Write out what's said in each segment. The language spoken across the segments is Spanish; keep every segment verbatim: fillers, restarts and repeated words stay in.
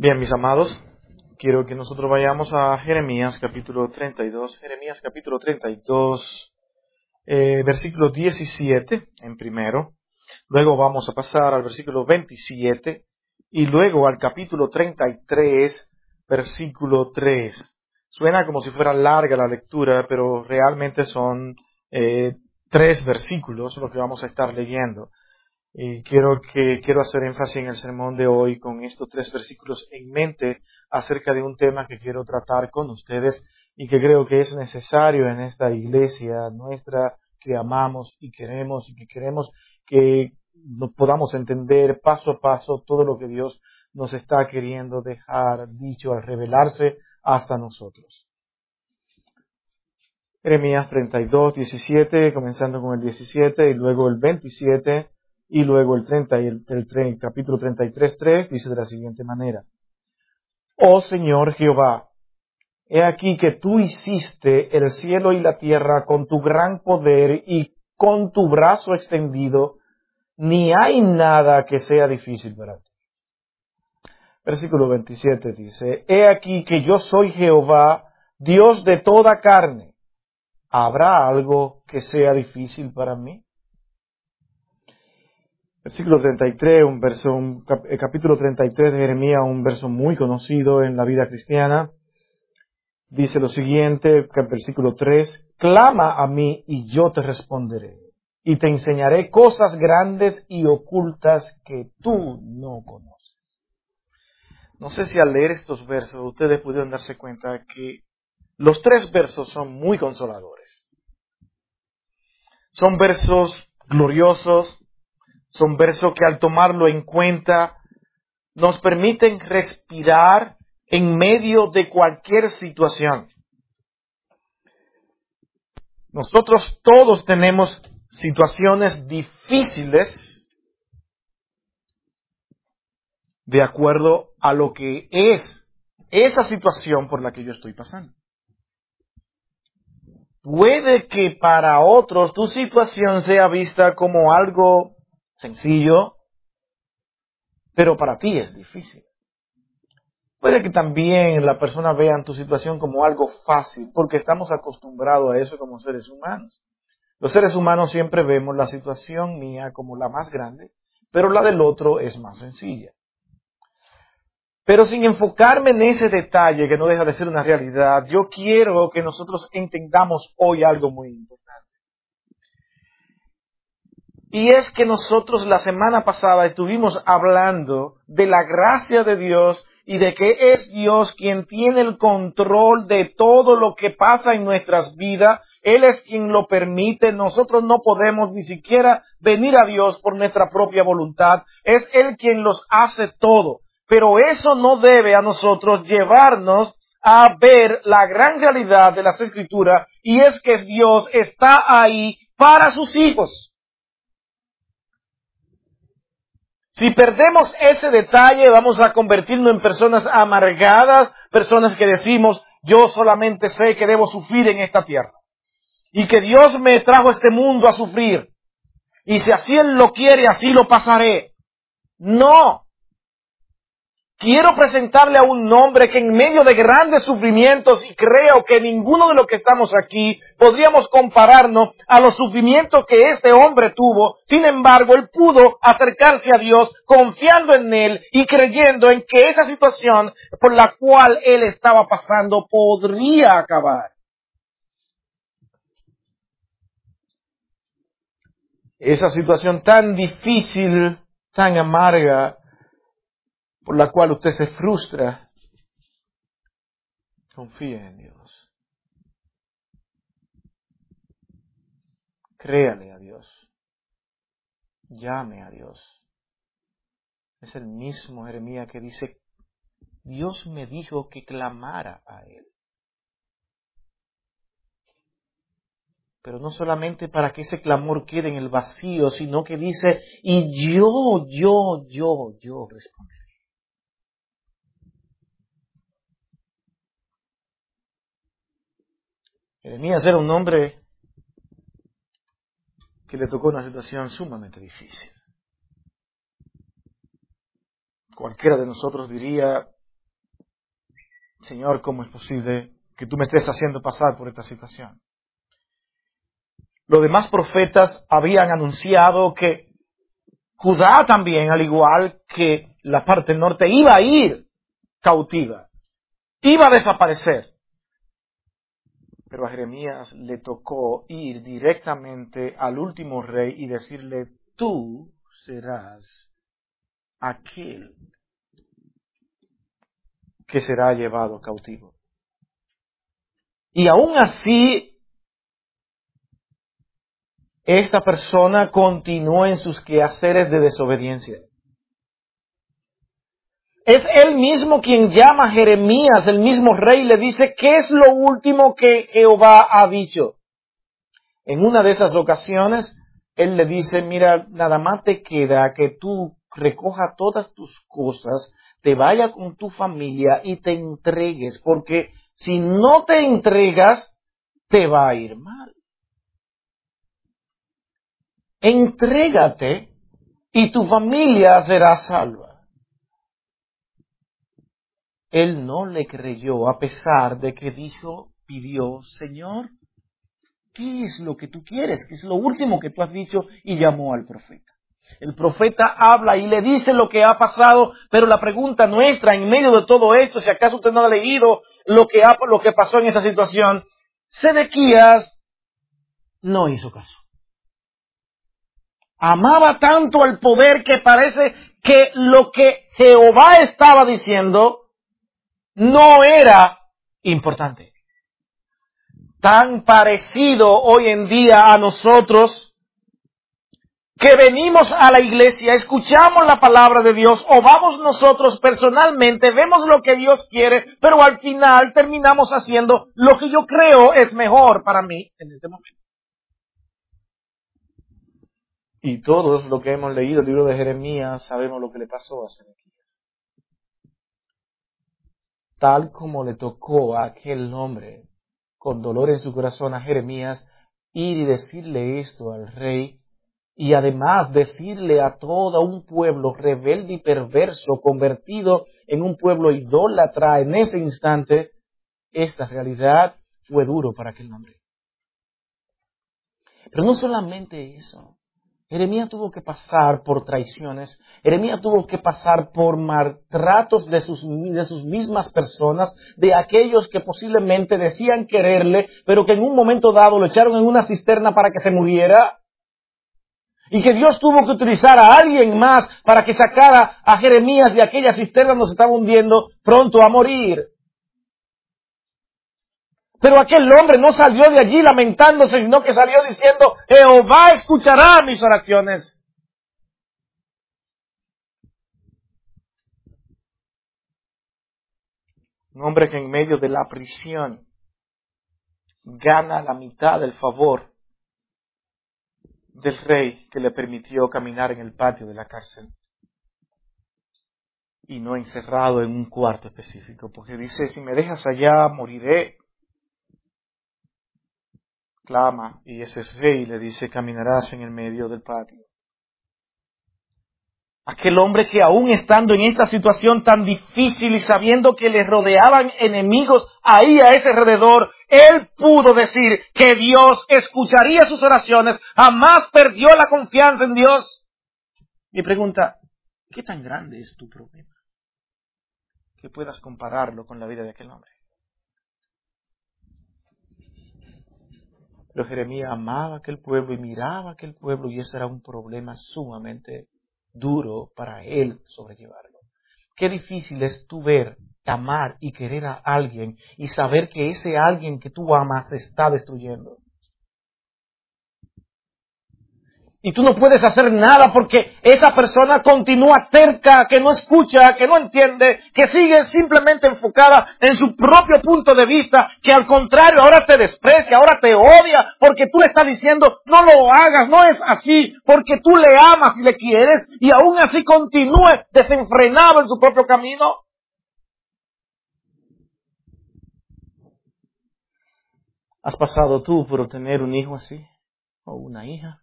Bien, mis amados, quiero que nosotros vayamos a Jeremías capítulo treinta y dos. Jeremías capítulo treinta y dos, eh, versículo diecisiete en primero. Luego vamos a pasar al versículo veintisiete y luego al capítulo treinta y tres, versículo tres. Suena como si fuera larga la lectura, pero realmente son eh, tres versículos lo que vamos a estar leyendo. Y quiero que quiero hacer énfasis en el sermón de hoy con estos tres versículos en mente acerca de un tema que quiero tratar con ustedes y que creo que es necesario en esta iglesia nuestra que amamos y queremos y que queremos que nos podamos entender paso a paso todo lo que Dios nos está queriendo dejar dicho al revelarse hasta nosotros. Jeremías treinta y dos, diecisiete, comenzando con el diecisiete y luego el veintisiete. Y luego el treinta y el, el, el capítulo treinta y tres, tres dice de la siguiente manera: Oh Señor Jehová, he aquí que tú hiciste el cielo y la tierra con tu gran poder y con tu brazo extendido, ni hay nada que sea difícil para ti. Versículo veintisiete dice: He aquí que yo soy Jehová, Dios de toda carne. ¿Habrá algo que sea difícil para mí? Versículo treinta y tres, un verso, un cap, el capítulo treinta y tres de Jeremías, un verso muy conocido en la vida cristiana. Dice lo siguiente, versículo tres: Clama a mí y yo te responderé, y te enseñaré cosas grandes y ocultas que tú no conoces. No sé si al leer estos versos ustedes pudieron darse cuenta que los tres versos son muy consoladores. Son versos gloriosos. Son versos que al tomarlo en cuenta nos permiten respirar en medio de cualquier situación. Nosotros todos tenemos situaciones difíciles de acuerdo a lo que es esa situación por la que yo estoy pasando. Puede que para otros tu situación sea vista como algo sencillo, pero para ti es difícil. Puede que también la persona vea tu situación como algo fácil, porque estamos acostumbrados a eso como seres humanos. Los seres humanos siempre vemos la situación mía como la más grande, pero la del otro es más sencilla. Pero sin enfocarme en ese detalle que no deja de ser una realidad, yo quiero que nosotros entendamos hoy algo muy importante. Y es que nosotros la semana pasada estuvimos hablando de la gracia de Dios y de que es Dios quien tiene el control de todo lo que pasa en nuestras vidas. Él es quien lo permite. Nosotros no podemos ni siquiera venir a Dios por nuestra propia voluntad. Es Él quien los hace todo. Pero eso no debe a nosotros llevarnos a ver la gran realidad de las Escrituras, y es que Dios está ahí para sus hijos. Si perdemos ese detalle, vamos a convertirnos en personas amargadas, personas que decimos, yo solamente sé que debo sufrir en esta tierra, y que Dios me trajo a este mundo a sufrir, y si así Él lo quiere, así lo pasaré. No. Quiero presentarle a un hombre que en medio de grandes sufrimientos, y creo que ninguno de los que estamos aquí podríamos compararnos a los sufrimientos que este hombre tuvo, sin embargo, él pudo acercarse a Dios confiando en Él y creyendo en que esa situación por la cual él estaba pasando podría acabar. Esa situación tan difícil, tan amarga, por la cual usted se frustra, confíe en Dios. Créale a Dios. Llame a Dios. Es el mismo Jeremías que dice, Dios me dijo que clamara a Él. Pero no solamente para que ese clamor quede en el vacío, sino que dice, y yo, yo, yo, yo responderé. Jeremías era un hombre que le tocó una situación sumamente difícil. Cualquiera de nosotros diría, Señor, ¿cómo es posible que tú me estés haciendo pasar por esta situación? Los demás profetas habían anunciado que Judá también, al igual que la parte norte, iba a ir cautiva, iba a desaparecer. Pero a Jeremías le tocó ir directamente al último rey y decirle, tú serás aquel que será llevado cautivo. Y aún así, esta persona continuó en sus quehaceres de desobediencia. Es él mismo quien llama a Jeremías, el mismo rey, le dice, ¿qué es lo último que Jehová ha dicho? En una de esas ocasiones, él le dice, mira, nada más te queda que tú recojas todas tus cosas, te vayas con tu familia y te entregues, porque si no te entregas, te va a ir mal. Entrégate y tu familia será salva. Él no le creyó a pesar de que dijo, pidió, Señor, ¿qué es lo que tú quieres? ¿Qué es lo último que tú has dicho? Y llamó al profeta. El profeta habla y le dice lo que ha pasado, pero la pregunta nuestra en medio de todo esto, si acaso usted no ha leído lo que, ha, lo que pasó en esa situación, Sedequías no hizo caso. Amaba tanto el poder que parece que lo que Jehová estaba diciendo no era importante. Tan parecido hoy en día a nosotros que venimos a la iglesia, escuchamos la palabra de Dios o vamos nosotros personalmente, vemos lo que Dios quiere, pero al final terminamos haciendo lo que yo creo es mejor para mí en este momento. Y todos los que hemos leído el libro de Jeremías sabemos lo que le pasó a Sedequías. Tal como le tocó a aquel hombre con dolor en su corazón a Jeremías ir y decirle esto al rey y además decirle a todo un pueblo rebelde y perverso convertido en un pueblo idólatra en ese instante, esta realidad fue duro para aquel hombre. Pero no solamente eso. Jeremías tuvo que pasar por traiciones, Jeremías tuvo que pasar por maltratos de sus, de sus mismas personas, de aquellos que posiblemente decían quererle, pero que en un momento dado lo echaron en una cisterna para que se muriera. Y que Dios tuvo que utilizar a alguien más para que sacara a Jeremías de aquella cisterna donde se estaba hundiendo, pronto a morir. Pero aquel hombre no salió de allí lamentándose, sino que salió diciendo, Jehová escuchará mis oraciones. Un hombre que en medio de la prisión gana la mitad del favor del rey que le permitió caminar en el patio de la cárcel. Y no encerrado en un cuarto específico, porque dice, si me dejas allá, moriré. Clama, y ese rey le dice, caminarás en el medio del patio. Aquel hombre que aún estando en esta situación tan difícil y sabiendo que le rodeaban enemigos ahí a ese alrededor, él pudo decir que Dios escucharía sus oraciones, jamás perdió la confianza en Dios. Mi pregunta, ¿qué tan grande es tu problema? Que puedas compararlo con la vida de aquel hombre. Pero Jeremías amaba a aquel pueblo y miraba a aquel pueblo y ese era un problema sumamente duro para él sobrellevarlo. Qué difícil es tú ver, amar y querer a alguien y saber que ese alguien que tú amas se está destruyendo. Y tú no puedes hacer nada porque esa persona continúa terca, que no escucha, que no entiende, que sigue simplemente enfocada en su propio punto de vista, que al contrario ahora te desprecia, ahora te odia, porque tú le estás diciendo, no lo hagas, no es así, porque tú le amas y le quieres, y aún así continúe desenfrenado en su propio camino. ¿Has pasado tú por tener un hijo así? ¿O una hija?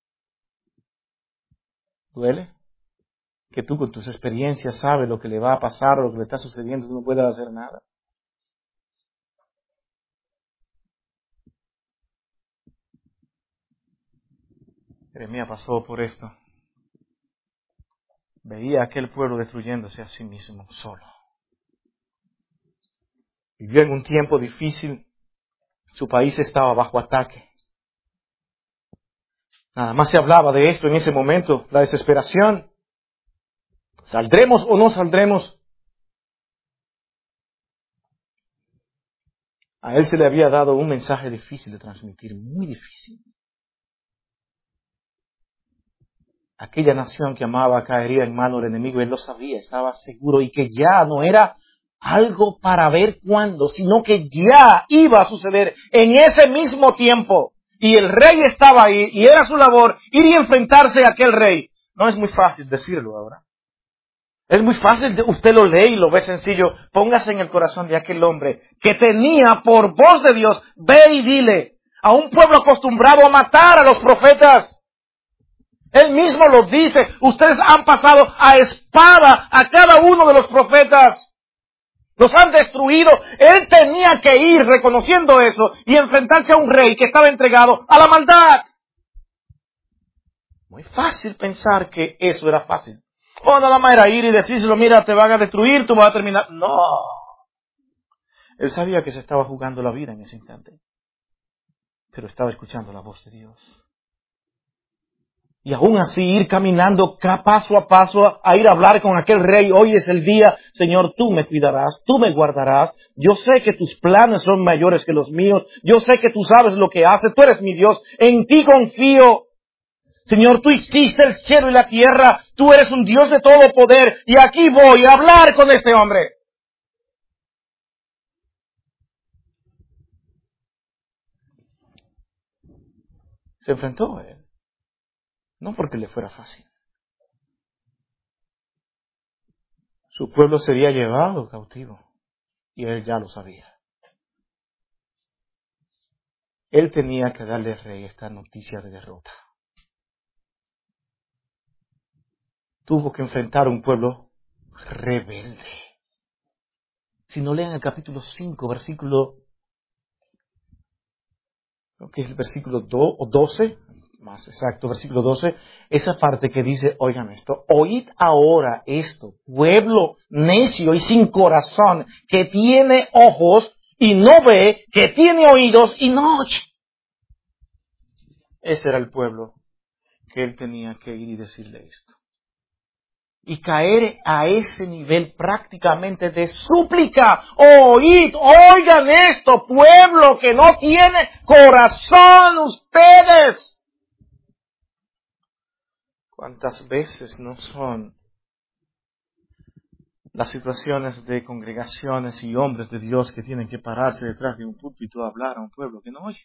¿Duele? Que tú con tus experiencias sabes lo que le va a pasar o lo que le está sucediendo, tú no puedes hacer nada. Jeremías pasó por esto. Veía a aquel pueblo destruyéndose a sí mismo, solo. Vivió en un tiempo difícil. Su país estaba bajo ataque. Nada más se hablaba de esto en ese momento, la desesperación. ¿Saldremos o no saldremos? A él se le había dado un mensaje difícil de transmitir, muy difícil. Aquella nación que amaba caería en manos del enemigo, él lo sabía, estaba seguro, y que ya no era algo para ver cuándo, sino que ya iba a suceder en ese mismo tiempo. Y el rey estaba ahí, y era su labor ir y enfrentarse a aquel rey. No es muy fácil decirlo ahora. Es muy fácil, usted lo lee y lo ve sencillo. Póngase en el corazón de aquel hombre que tenía por voz de Dios, ve y dile a un pueblo acostumbrado a matar a los profetas. Él mismo lo dice, ustedes han pasado a espada a cada uno de los profetas. Los han destruido. Él tenía que ir reconociendo eso y enfrentarse a un rey que estaba entregado a la maldad. Muy fácil pensar que eso era fácil. Oh, nada más era ir y decírselo, mira, te van a destruir, tú vas a terminar. No. Él sabía que se estaba jugando la vida en ese instante. Pero estaba escuchando la voz de Dios. Y aún así ir caminando paso a paso a ir a hablar con aquel rey. Hoy es el día, Señor, tú me cuidarás, tú me guardarás. Yo sé que tus planes son mayores que los míos. Yo sé que tú sabes lo que haces. Tú eres mi Dios. En ti confío. Señor, tú hiciste el cielo y la tierra. Tú eres un Dios de todo poder. Y aquí voy a hablar con este hombre. Se enfrentó a él. No porque le fuera fácil. Su pueblo sería llevado cautivo. Y él ya lo sabía. Él tenía que darle al rey esta noticia de derrota. Tuvo que enfrentar a un pueblo rebelde. Si no leen el capítulo cinco, versículo, creo que es el versículo dos o doce, más exacto, versículo doce, esa parte que dice, oigan esto, oíd ahora esto, pueblo necio y sin corazón, que tiene ojos y no ve, que tiene oídos y no oye. Ese era el pueblo que él tenía que ir y decirle esto. Y caer a ese nivel prácticamente de súplica. Oíd, oigan esto, pueblo que no tiene corazón ustedes. ¿Cuántas veces no son las situaciones de congregaciones y hombres de Dios que tienen que pararse detrás de un púlpito a hablar a un pueblo que no oye?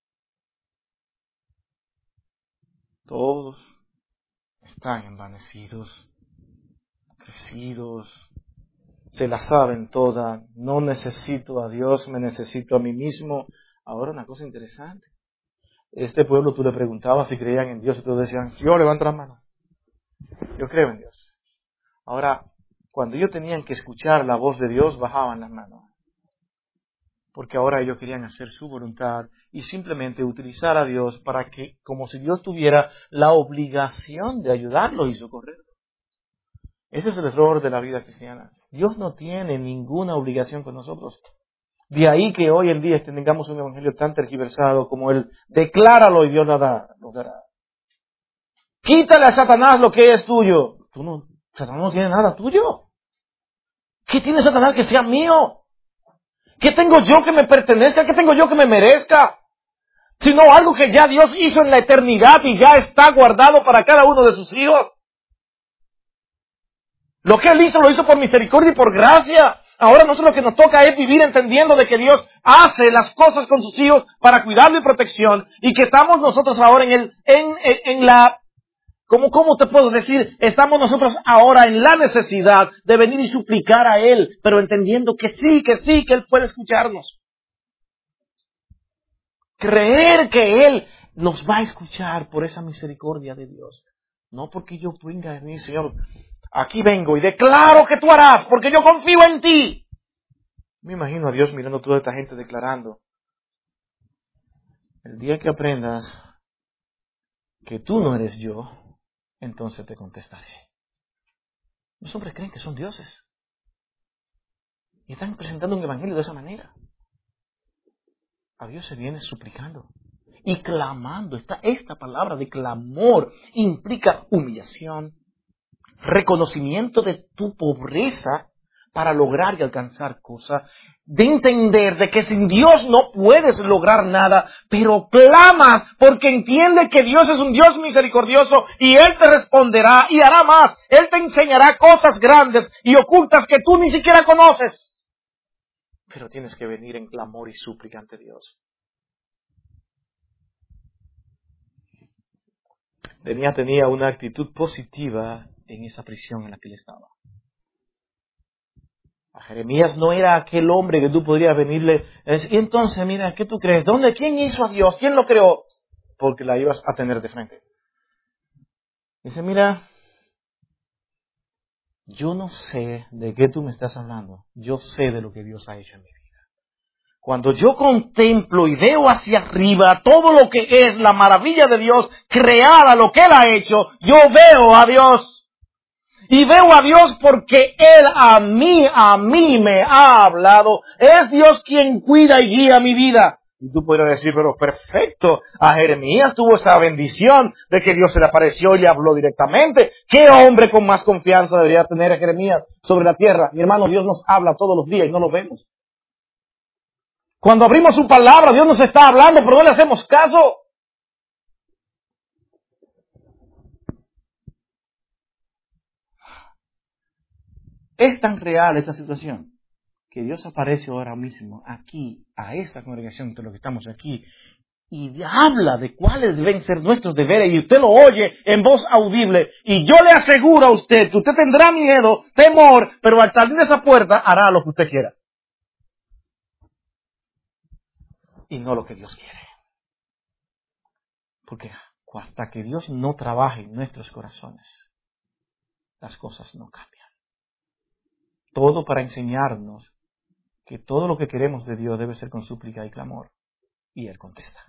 Todos están envanecidos, crecidos, se la saben toda, no necesito a Dios, me necesito a mí mismo. Ahora una cosa interesante, este pueblo tú le preguntabas si creían en Dios y todos decían, yo levanto las manos, yo creo en Dios. Ahora, cuando ellos tenían que escuchar la voz de Dios, bajaban las manos, porque ahora ellos querían hacer su voluntad y simplemente utilizar a Dios para que, como si Dios tuviera la obligación de ayudarlos y socorrerlos. Ese es el error de la vida cristiana. Dios no tiene ninguna obligación con nosotros. De ahí que hoy en día tengamos un evangelio tan tergiversado como el decláralo y Dios lo dará. Lo dará. Quítale a Satanás lo que es tuyo. Tú no, Satanás no tiene nada tuyo. ¿Qué tiene Satanás que sea mío? ¿Qué tengo yo que me pertenezca? ¿Qué tengo yo que me merezca? Sino algo que ya Dios hizo en la eternidad y ya está guardado para cada uno de sus hijos. Lo que Él hizo, lo hizo por misericordia y por gracia. Ahora nosotros lo que nos toca es vivir entendiendo de que Dios hace las cosas con sus hijos para cuidarlo y protección, y que estamos nosotros ahora en el, en, en, en la, ¿cómo, cómo te puedo decir? Estamos nosotros ahora en la necesidad de venir y suplicar a Él, pero entendiendo que sí, que sí, que Él puede escucharnos. Creer que Él nos va a escuchar por esa misericordia de Dios. No porque yo venga a mí, Señor, aquí vengo y declaro que tú harás, porque yo confío en ti. Me imagino a Dios mirando a toda esta gente declarando. El día que aprendas que tú no eres yo, entonces te contestaré. Los hombres creen que son dioses. Y están presentando un evangelio de esa manera. A Dios se viene suplicando y clamando. Esta, esta palabra de clamor implica humillación, reconocimiento de tu pobreza para lograr y alcanzar cosas, de entender de que sin Dios no puedes lograr nada, pero clamas porque entiende que Dios es un Dios misericordioso y Él te responderá y hará más. Él te enseñará cosas grandes y ocultas que tú ni siquiera conoces. Pero tienes que venir en clamor y súplica ante Dios. Tenía, tenía una actitud positiva en esa prisión en la que él estaba. A Jeremías no era aquel hombre que tú podrías venirle y entonces, mira, ¿qué tú crees? ¿Dónde? ¿Quién hizo a Dios? ¿Quién lo creó? Porque la ibas a tener de frente. Dice, mira, yo no sé de qué tú me estás hablando. Yo sé de lo que Dios ha hecho en mi vida. Cuando yo contemplo y veo hacia arriba todo lo que es la maravilla de Dios, creada, lo que Él ha hecho, yo veo a Dios. Y veo a Dios porque Él a mí, a mí me ha hablado. Es Dios quien cuida y guía mi vida. Y tú podrías decir, pero perfecto, a Jeremías tuvo esa bendición de que Dios se le apareció y le habló directamente. ¿Qué hombre con más confianza debería tener a Jeremías sobre la tierra? Mi hermano, Dios nos habla todos los días y no lo vemos. Cuando abrimos su palabra, Dios nos está hablando, pero no le hacemos caso. Es tan real esta situación que Dios aparece ahora mismo aquí, a esta congregación de los que estamos aquí, y habla de cuáles deben ser nuestros deberes, y usted lo oye en voz audible, y yo le aseguro a usted que usted tendrá miedo, temor, pero al salir de esa puerta hará lo que usted quiera. Y no lo que Dios quiere. Porque hasta que Dios no trabaje en nuestros corazones, las cosas no cambian. Todo para enseñarnos que todo lo que queremos de Dios debe ser con súplica y clamor. Y Él contesta.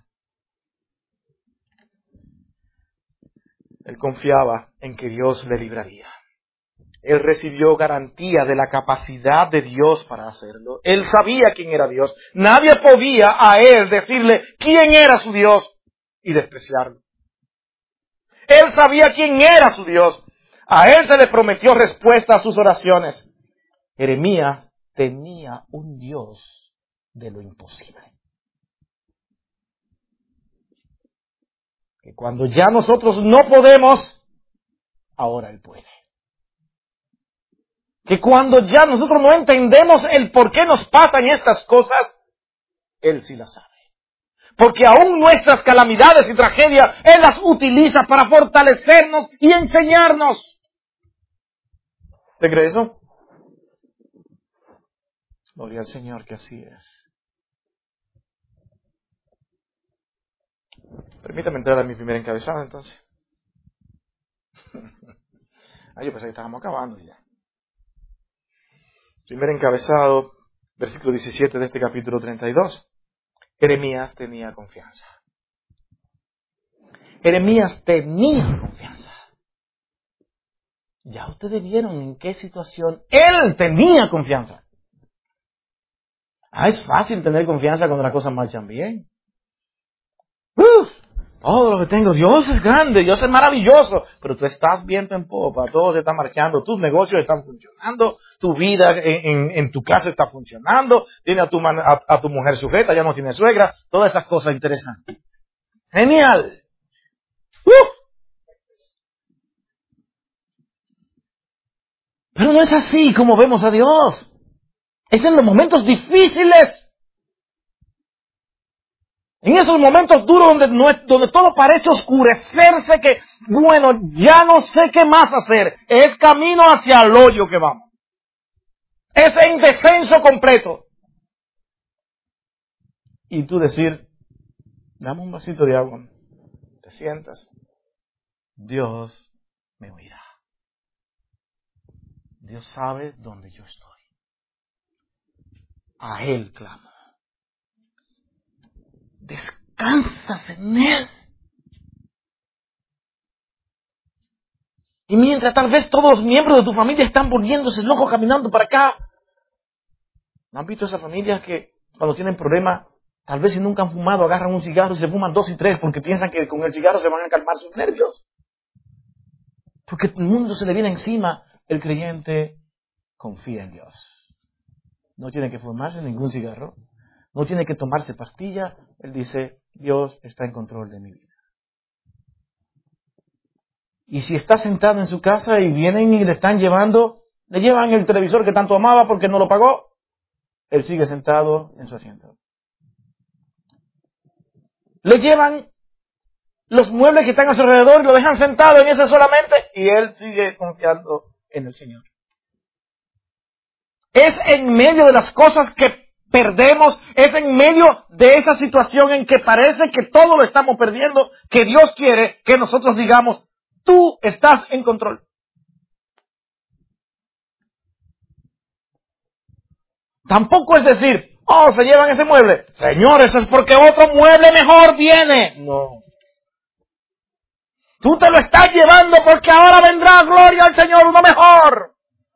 Él confiaba en que Dios le libraría. Él recibió garantía de la capacidad de Dios para hacerlo. Él sabía quién era Dios. Nadie podía a Él decirle quién era su Dios y despreciarlo. Él sabía quién era su Dios. A Él se le prometió respuesta a sus oraciones. Jeremías tenía un Dios de lo imposible. Que cuando ya nosotros no podemos, ahora Él puede. Que cuando ya nosotros no entendemos el por qué nos pasan estas cosas, Él sí las sabe. Porque aún nuestras calamidades y tragedias, Él las utiliza para fortalecernos y enseñarnos. ¿Te crees eso? Gloria al Señor que así es. Permítame entrar a mi primera encabezada entonces. Ah, yo pensé que estábamos acabando ya. Primer encabezado, versículo diecisiete de este capítulo treinta y dos. Jeremías tenía confianza. Jeremías tenía confianza. Ya ustedes vieron en qué situación él tenía confianza. Ah, es fácil tener confianza cuando las cosas marchan bien. Uf, todo lo que tengo, Dios es grande, Dios es maravilloso, pero tú estás viento en popa, todo se está marchando, tus negocios están funcionando, tu vida en, en, en tu casa está funcionando, tienes a tu, man, a, a tu mujer sujeta, ya no tienes suegra, todas esas cosas interesantes. Genial. Uf. Pero no es así como vemos a Dios. Es en los momentos difíciles. En esos momentos duros donde, no, donde todo parece oscurecerse, que, bueno, ya no sé qué más hacer. Es camino hacia el hoyo que vamos. Es indefenso completo. Y tú decir, dame un vasito de agua. Te sientas. Dios me oirá. Dios sabe dónde yo estoy. A Él clamo. Descansas en Él. Y mientras tal vez todos los miembros de tu familia están volviéndose locos caminando para acá. ¿No han visto esas familias que cuando tienen problemas, tal vez si nunca han fumado, agarran un cigarro y se fuman dos y tres porque piensan que con el cigarro se van a calmar sus nervios? Porque el mundo se le viene encima. El creyente confía en Dios. No tiene que fumarse ningún cigarro. No tiene que tomarse pastilla. Él dice, Dios está en control de mi vida. Y si está sentado en su casa y vienen y le están llevando, le llevan el televisor que tanto amaba porque no lo pagó, él sigue sentado en su asiento. Le llevan los muebles que están a su alrededor y lo dejan sentado en ese solamente y él sigue confiando en el Señor. Es en medio de las cosas que perdemos, es en medio de esa situación en que parece que todo lo estamos perdiendo, que Dios quiere que nosotros digamos, tú estás en control. Tampoco es decir, oh, se llevan ese mueble. Señor, eso es porque otro mueble mejor viene. No. Tú te lo estás llevando porque ahora vendrá gloria al Señor, uno mejor.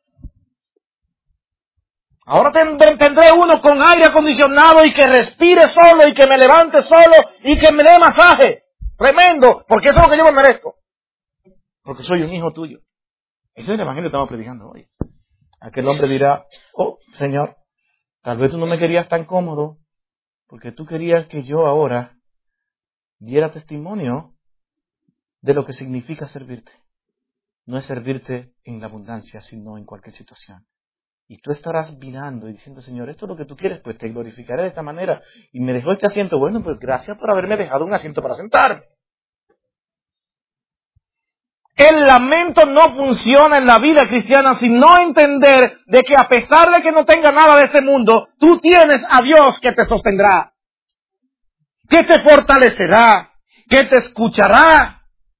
Ahora tendré uno con aire acondicionado y que respire solo y que me levante solo y que me dé masaje. Tremendo, porque eso es lo que yo me merezco. Porque soy un hijo tuyo. Ese es el evangelio que estamos predicando hoy. Aquel hombre dirá, oh, Señor, tal vez tú no me querías tan cómodo porque tú querías que yo ahora diera testimonio de lo que significa servirte. No es servirte en la abundancia, sino en cualquier situación. Y tú estarás mirando y diciendo, Señor, esto es lo que tú quieres, pues te glorificaré de esta manera. Y me dejó este asiento. Bueno, pues gracias por haberme dejado un asiento para sentarme. El lamento no funciona en la vida cristiana sin no entender de que a pesar de que no tenga nada de este mundo, tú tienes a Dios que te sostendrá, que te fortalecerá, que te escuchará.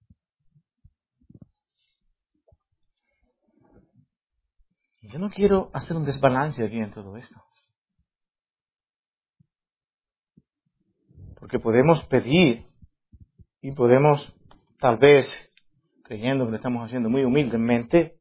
Yo no quiero hacer un desbalance aquí en todo esto. Porque podemos pedir y podemos, tal vez, creyendo que lo estamos haciendo muy humildemente,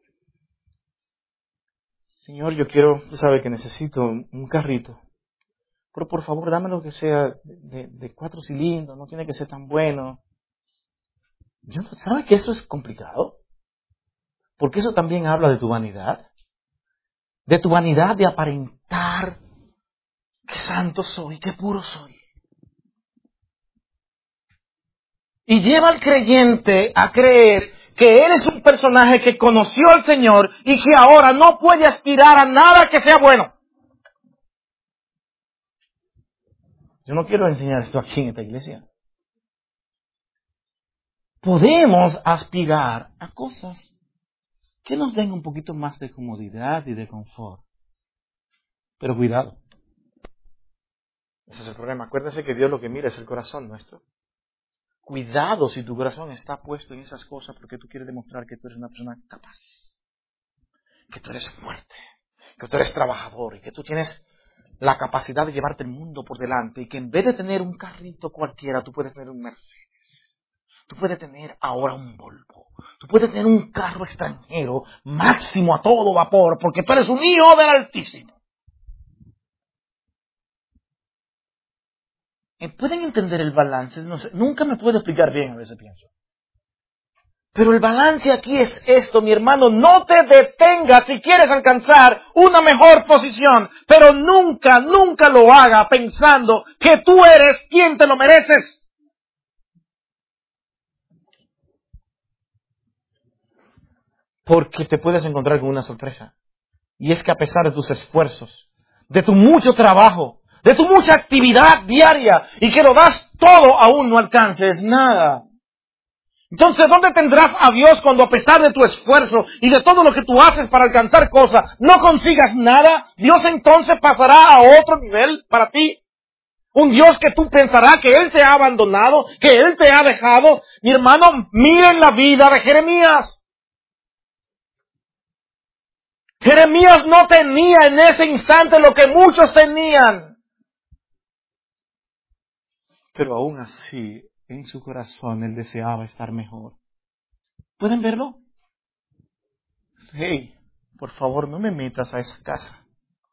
Señor, yo quiero, tú sabes que necesito un carrito, pero por favor dame lo que sea de, de cuatro cilindros, no tiene que ser tan bueno. Yo, ¿sabes que eso es complicado? Porque eso también habla de tu vanidad, de tu vanidad de aparentar qué santo soy, qué puro soy. Y lleva al creyente a creer que él es un personaje que conoció al Señor y que ahora no puede aspirar a nada que sea bueno. Yo no quiero enseñar esto aquí en esta iglesia. Podemos aspirar a cosas que nos den un poquito más de comodidad y de confort. Pero cuidado. Ese es el problema. Acuérdense que Dios lo que mira es el corazón nuestro. Cuidado si tu corazón está puesto en esas cosas porque tú quieres demostrar que tú eres una persona capaz, que tú eres fuerte, que tú eres trabajador y que tú tienes la capacidad de llevarte el mundo por delante y que en vez de tener un carrito cualquiera, tú puedes tener un Mercedes. Tú puedes tener ahora un Volvo. Tú puedes tener un carro extranjero máximo a todo vapor porque tú eres un hijo del Altísimo. ¿Pueden entender el balance? No sé, nunca me puedo explicar bien, a veces pienso. Pero el balance aquí es esto, mi hermano. No te detengas si quieres alcanzar una mejor posición, pero nunca, nunca lo haga pensando que tú eres quien te lo mereces. Porque te puedes encontrar con una sorpresa. Y es que a pesar de tus esfuerzos, de tu mucho trabajo, de tu mucha actividad diaria, y que lo das todo, aún no alcances nada. Entonces, ¿dónde tendrás a Dios cuando a pesar de tu esfuerzo y de todo lo que tú haces para alcanzar cosas, no consigas nada? Dios entonces pasará a otro nivel para ti. Un Dios que tú pensarás que Él te ha abandonado, que Él te ha dejado. Mi hermano, miren la vida de Jeremías. Jeremías no tenía en ese instante lo que muchos tenían. Pero aún así, en su corazón, él deseaba estar mejor. ¿Pueden verlo? hey, por favor no me metas a esa casa.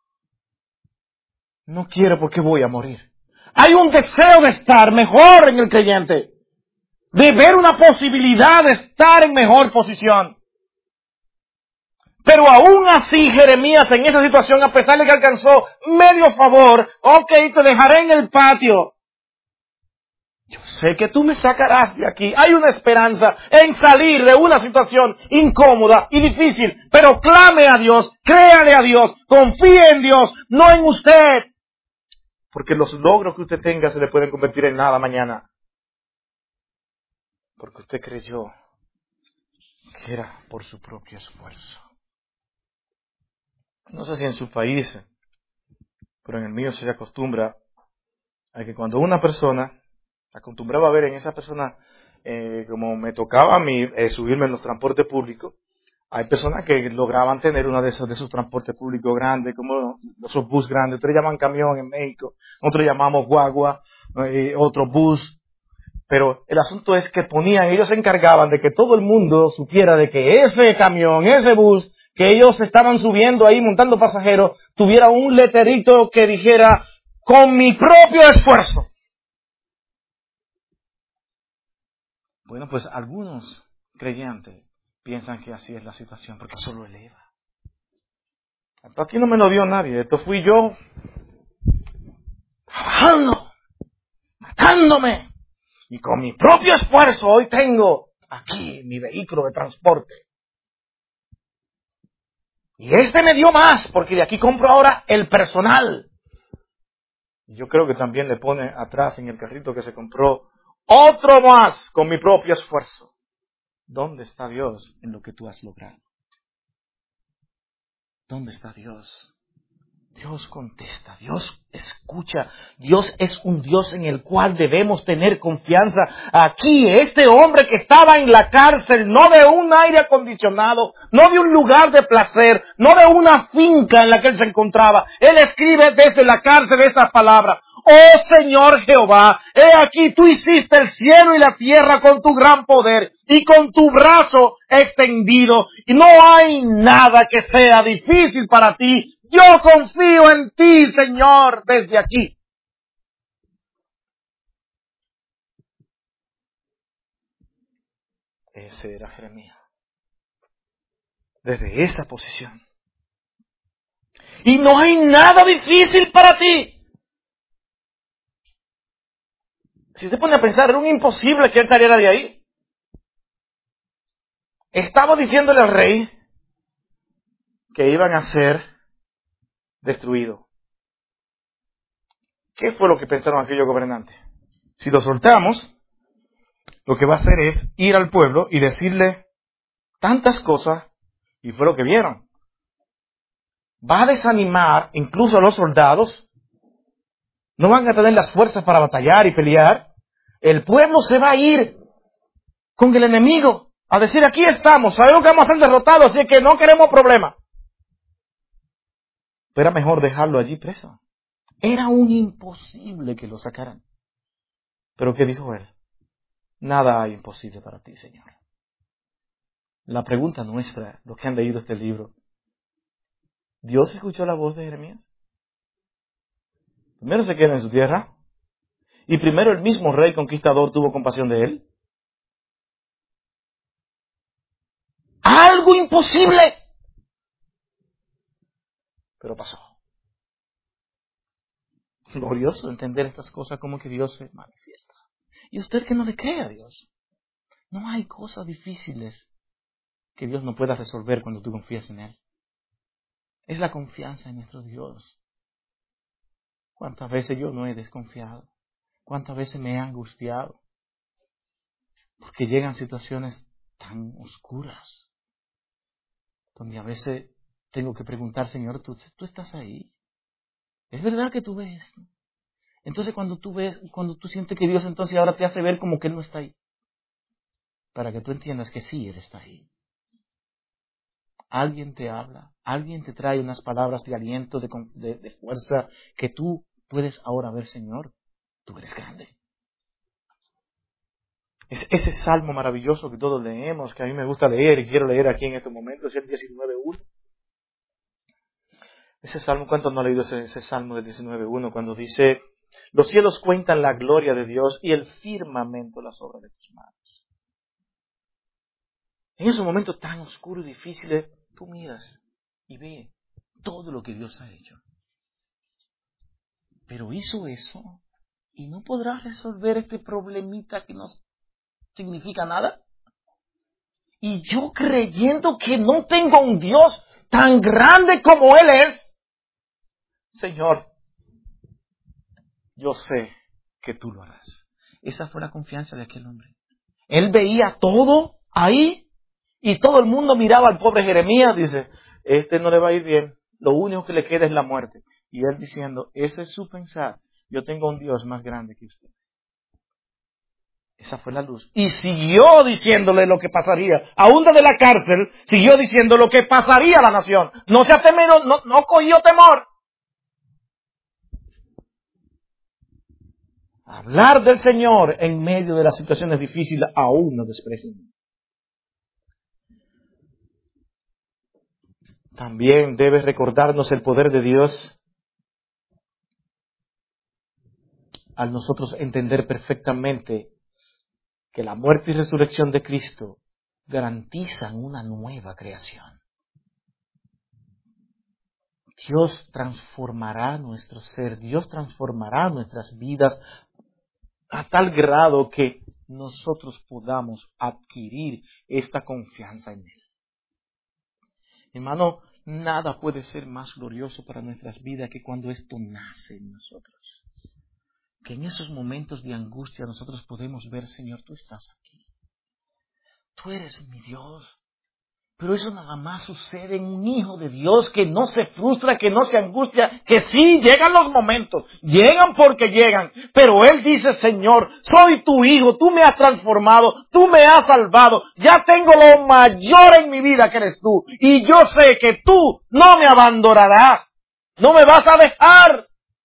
No quiero porque voy a morir. Hay un deseo de estar mejor en el creyente. De ver una posibilidad de estar en mejor posición. Pero aún así Jeremías en esa situación, a pesar de que alcanzó medio favor, ok, te dejaré en el patio. Yo sé que tú me sacarás de aquí. Hay una esperanza en salir de una situación incómoda y difícil. Pero clame a Dios, créale a Dios, confíe en Dios, no en usted. Porque los logros que usted tenga se le pueden convertir en nada mañana. Porque usted creyó que era por su propio esfuerzo. No sé si en su país, pero en el mío se acostumbra a que cuando una persona, acostumbraba a ver en esa persona, eh, como me tocaba a mí eh, subirme en los transportes públicos, hay personas que lograban tener uno de esos, de esos transportes públicos grandes, como esos bus grandes, otros llaman camión en México, nosotros llamamos guagua, eh, otro bus, pero el asunto es que ponían, ellos se encargaban de que todo el mundo supiera de que ese camión, ese bus, que ellos estaban subiendo ahí montando pasajeros, tuviera un letrerito que dijera, con mi propio esfuerzo. Bueno, pues algunos creyentes piensan que así es la situación, porque eso lo eleva. Esto aquí no me lo dio nadie, esto fui yo, trabajando, matándome, y con mi propio esfuerzo hoy tengo aquí mi vehículo de transporte. Y este me dio más, porque de aquí compro ahora el personal. Yo creo que también le pone atrás en el carrito que se compró otro más con mi propio esfuerzo. ¿Dónde está Dios en lo que tú has logrado? ¿Dónde está Dios? Dios contesta, Dios escucha, Dios es un Dios en el cual debemos tener confianza. Aquí, este hombre que estaba en la cárcel, no de un aire acondicionado, no de un lugar de placer, no de una finca en la que él se encontraba, él escribe desde la cárcel estas palabras: oh Señor Jehová, he aquí tú hiciste el cielo y la tierra con tu gran poder y con tu brazo extendido, y no hay nada que sea difícil para ti. Yo confío en ti, Señor, desde aquí. Ese era Jeremías. Desde esa posición. Y no hay nada difícil para ti. Si se pone a pensar, era un imposible que él saliera de ahí. Estaba diciéndole al rey que iban a ser destruidos. ¿Qué fue lo que pensaron aquellos gobernantes? Si lo soltamos, lo que va a hacer es ir al pueblo y decirle tantas cosas, y fue lo que vieron. Va a desanimar incluso a los soldados, no van a tener las fuerzas para batallar y pelear. El pueblo se va a ir con el enemigo a decir: aquí estamos, sabemos que vamos a ser derrotados, así que no queremos problemas. Pero era mejor dejarlo allí preso. Era un imposible que lo sacaran. Pero ¿qué dijo él? Nada hay imposible para ti, Señor. La pregunta nuestra, los que han leído este libro: ¿Dios escuchó la voz de Jeremías? Primero se queda en su tierra, y primero el mismo rey conquistador tuvo compasión de él. Algo imposible, pero pasó. Glorioso entender estas cosas, como que Dios se manifiesta. Y usted que no le cree a Dios, no hay cosas difíciles que Dios no pueda resolver cuando tú confías en Él. Es la confianza en nuestro Dios. ¿Cuántas veces yo no he desconfiado? ¿Cuántas veces me he angustiado? Porque llegan situaciones tan oscuras, donde a veces tengo que preguntar: Señor, ¿tú, tú estás ahí? ¿Es verdad que tú ves esto? Entonces cuando tú ves, cuando tú sientes que Dios entonces ahora te hace ver como que Él no está ahí, para que tú entiendas que sí, Él está ahí. Alguien te habla, alguien te trae unas palabras de aliento, de, de, de fuerza, que tú puedes ahora ver: Señor, tú eres grande. Es ese salmo maravilloso que todos leemos, que a mí me gusta leer y quiero leer aquí en estos momentos, es el diecinueve uno. Ese salmo, ¿cuántos no han leído ese, ese salmo del diecinueve uno? Cuando dice, los cielos cuentan la gloria de Dios y el firmamento las obras de tus manos. En esos momentos tan oscuros y difíciles, tú miras y ves todo lo que Dios ha hecho. Pero hizo eso y no podrá resolver este problemita que no significa nada. Y yo creyendo que no tengo un Dios tan grande como Él es, Señor, yo sé que tú lo harás. Esa fue la confianza de aquel hombre. Él veía todo ahí y todo el mundo miraba al pobre Jeremías, dice, este no le va a ir bien, lo único que le queda es la muerte. Y él diciendo, ese es su pensar, yo tengo un Dios más grande que usted. Esa fue la luz. Y siguió diciéndole lo que pasaría. Aún desde la cárcel, siguió diciendo lo que pasaría a la nación. No se atemeró, no, no cogió temor. Hablar del Señor en medio de las situaciones difíciles aún no desprecian. También debe recordarnos el poder de Dios al nosotros entender perfectamente que la muerte y resurrección de Cristo garantizan una nueva creación. Dios transformará nuestro ser, Dios transformará nuestras vidas a tal grado que nosotros podamos adquirir esta confianza en Él. Hermano, nada puede ser más glorioso para nuestras vidas que cuando esto nace en nosotros. Que en esos momentos de angustia nosotros podemos ver, Señor, tú estás aquí. Tú eres mi Dios. Pero eso nada más sucede en un hijo de Dios que no se frustra, que no se angustia, que sí, llegan los momentos, llegan porque llegan, pero Él dice, Señor, soy tu hijo, tú me has transformado, tú me has salvado, ya tengo lo mayor en mi vida que eres tú, y yo sé que tú no me abandonarás, no me vas a dejar.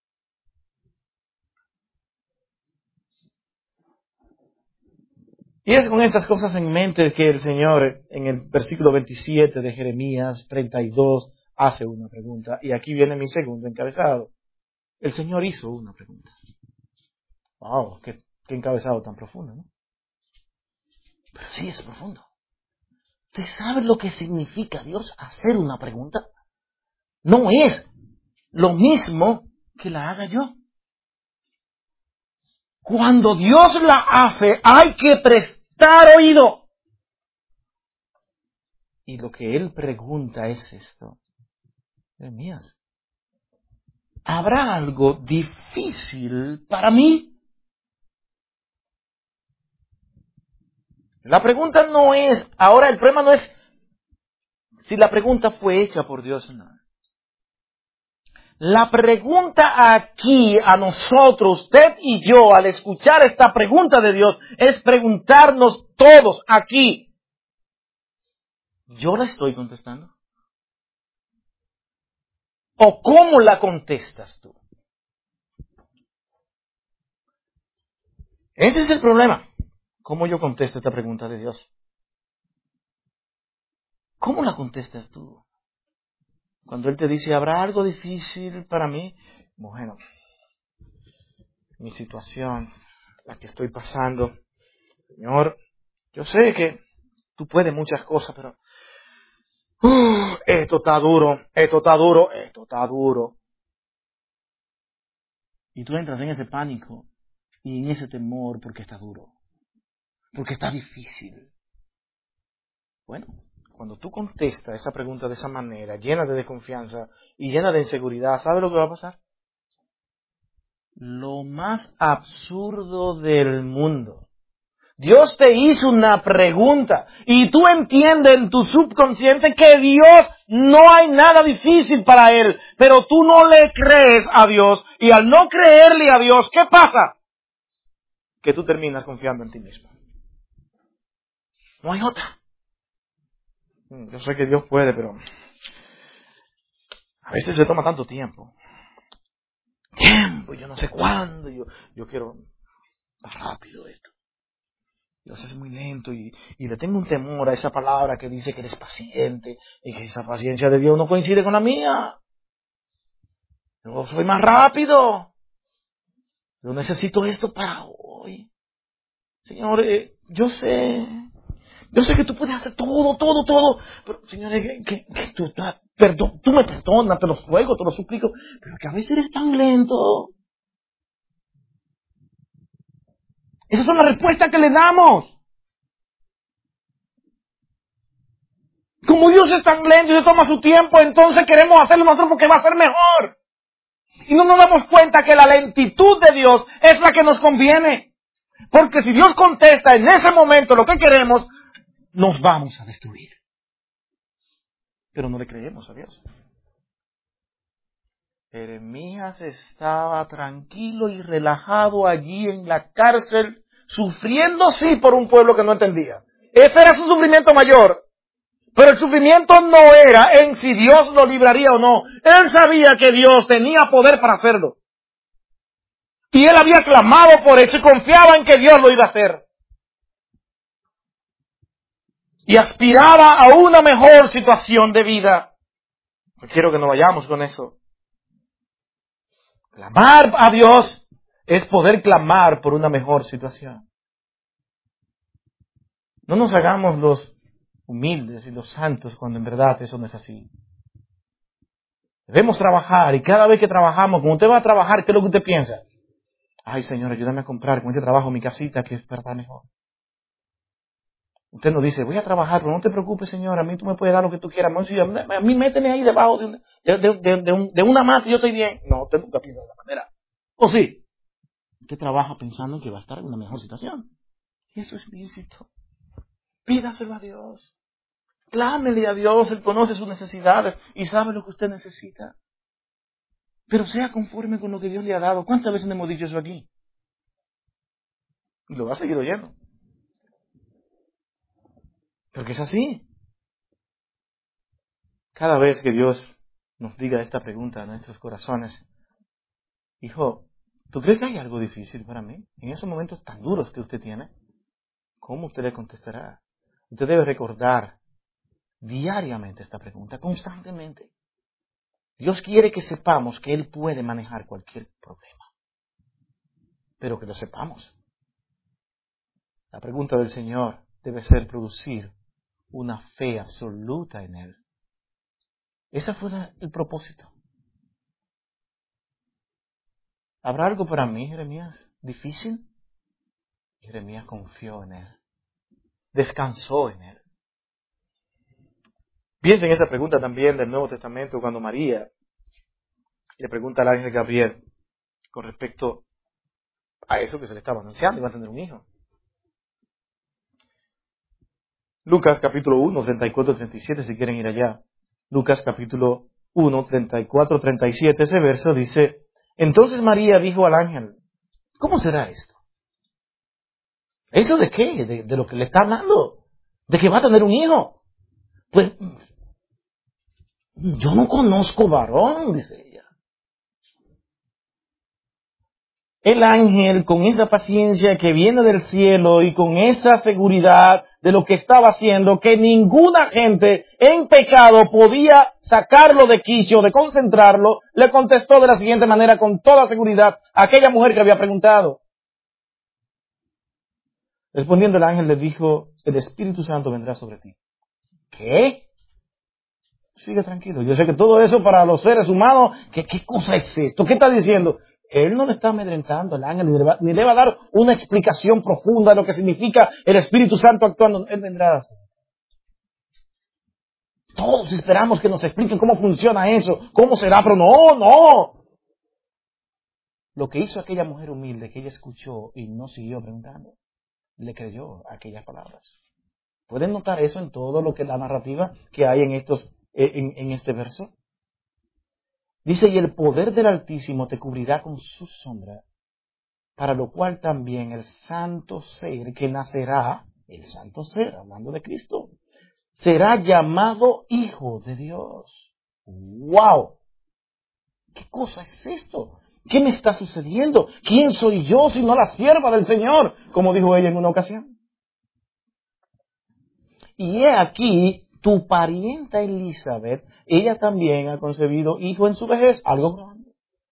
Y es con estas cosas en mente que el Señor, en el versículo veintisiete de Jeremías treinta y dos, hace una pregunta. Y aquí viene mi segundo encabezado. El Señor hizo una pregunta. ¡Wow! Qué, qué encabezado tan profundo, ¿no? Pero sí es profundo. ¿Usted sabe lo que significa Dios hacer una pregunta? No es lo mismo que la haga yo. Cuando Dios la hace, hay que prestar oído. Y lo que Él pregunta es esto. Jeremías, ¿habrá algo difícil para mí? La pregunta no es, ahora el problema no es si la pregunta fue hecha por Dios o no. La pregunta aquí a nosotros, usted y yo, al escuchar esta pregunta de Dios, es preguntarnos todos aquí, ¿yo la estoy contestando? ¿O cómo la contestas tú? Ese es el problema. ¿Cómo yo contesto esta pregunta de Dios? ¿Cómo la contestas tú? Cuando Él te dice, ¿habrá algo difícil para mí? Bueno, mi situación, la que estoy pasando. Señor, yo sé que tú puedes muchas cosas, pero uh, esto está duro, esto está duro, esto está duro. Y tú entras en ese pánico y en ese temor porque está duro, porque está difícil. Bueno, cuando tú contestas esa pregunta de esa manera, llena de desconfianza y llena de inseguridad, ¿sabes lo que va a pasar? Lo más absurdo del mundo. Dios te hizo una pregunta y tú entiendes en tu subconsciente que Dios no hay nada difícil para Él, pero tú no le crees a Dios y al no creerle a Dios, ¿qué pasa? Que tú terminas confiando en ti mismo. No hay otra. Yo sé que Dios puede, pero a veces le toma tanto tiempo. Tiempo, yo no sé cuándo, yo, yo quiero más rápido esto. Dios es muy lento y, y le tengo un temor a esa palabra que dice que eres paciente y que esa paciencia de Dios no coincide con la mía. Yo soy más rápido. Yo necesito esto para hoy. Señor, eh, yo sé, yo sé que tú puedes hacer todo, todo, todo, pero Señor, que, que, que tú, perdón, tú me perdonas, te lo ruego, te lo suplico, pero que a veces eres tan lento. Esas son las respuestas que le damos. Como Dios es tan lento y se toma su tiempo, entonces queremos hacerlo nosotros porque va a ser mejor. Y no nos damos cuenta que la lentitud de Dios es la que nos conviene. Porque si Dios contesta en ese momento lo que queremos, nos vamos a destruir. Pero no le creemos a Dios. Jeremías estaba tranquilo y relajado allí en la cárcel, sufriendo sí por un pueblo que no entendía. Ese era su sufrimiento mayor. Pero el sufrimiento no era en si Dios lo libraría o no. Él sabía que Dios tenía poder para hacerlo. Y él había clamado por eso y confiaba en que Dios lo iba a hacer. Y aspiraba a una mejor situación de vida. Quiero que nos vayamos con eso. Clamar a Dios es poder clamar por una mejor situación. No nos hagamos los humildes y los santos cuando en verdad eso no es así. Debemos trabajar y cada vez que trabajamos, como usted va a trabajar, ¿qué es lo que usted piensa? Ay, Señor, ayúdame a comprar con este trabajo mi casita que es para estar mejor. Usted nos dice, voy a trabajar, pero no te preocupes, Señor, a mí tú me puedes dar lo que tú quieras. A mí méteme ahí debajo de, de, de, de, de, un, de una mata y yo estoy bien. No, usted nunca piensa de esa manera. ¿O sí? Usted trabaja pensando que va a estar en una mejor situación. Y eso es lícito. Pídaselo a Dios. Clámele a Dios, Él conoce sus necesidades y sabe lo que usted necesita. Pero sea conforme con lo que Dios le ha dado. ¿Cuántas veces le hemos dicho eso aquí? Y lo va a seguir oyendo. Porque es así. Cada vez que Dios nos diga esta pregunta a nuestros corazones, hijo, ¿tú crees que hay algo difícil para mí? En esos momentos tan duros que usted tiene, ¿cómo usted le contestará? Usted debe recordar diariamente esta pregunta, constantemente. Dios quiere que sepamos que Él puede manejar cualquier problema, pero que lo sepamos. La pregunta del Señor debe ser producir una fe absoluta en Él. Ese fue el propósito. ¿Habrá algo para mí, Jeremías, difícil? Jeremías confió en Él. Descansó en Él. Piensa en esa pregunta también del Nuevo Testamento cuando María le pregunta al ángel Gabriel con respecto a eso que se le estaba anunciando, iba a tener un hijo. Lucas capítulo uno, treinta y cuatro, treinta y siete, si quieren ir allá. Lucas capítulo uno, treinta y cuatro, treinta y siete, ese verso dice, entonces María dijo al ángel, ¿cómo será esto? ¿Eso de qué? De, de lo que le está hablando. ¿De que va a tener un hijo? Pues, yo no conozco varón, dice ella. El ángel, con esa paciencia que viene del cielo y con esa seguridad de lo que estaba haciendo, que ninguna gente en pecado podía sacarlo de quicio, de concentrarlo, le contestó de la siguiente manera con toda seguridad a aquella mujer que había preguntado. Respondiendo el ángel le dijo, el Espíritu Santo vendrá sobre ti. ¿Qué? Sigue tranquilo. Yo sé que todo eso para los seres humanos, ¿qué, qué cosa es esto? ¿Qué está diciendo? Él no le está amedrentando al ángel, ni le, va, ni le va a dar una explicación profunda de lo que significa el Espíritu Santo actuando. Él vendrá. Todos esperamos que nos expliquen cómo funciona eso, cómo será, pero no, no. Lo que hizo aquella mujer humilde, que ella escuchó y no siguió preguntando, le creyó aquellas palabras. ¿Pueden notar eso en todo lo que la narrativa que hay en estos, en, en este verso? Dice, y el poder del Altísimo te cubrirá con su sombra, para lo cual también el santo ser que nacerá, el santo ser, hablando de Cristo, será llamado Hijo de Dios. ¡Wow! ¿Qué cosa es esto? ¿Qué me está sucediendo? ¿Quién soy yo si no la sierva del Señor? Como dijo ella en una ocasión. y he aquí, tu parienta Elizabeth, ella también ha concebido hijo en su vejez, algo grande.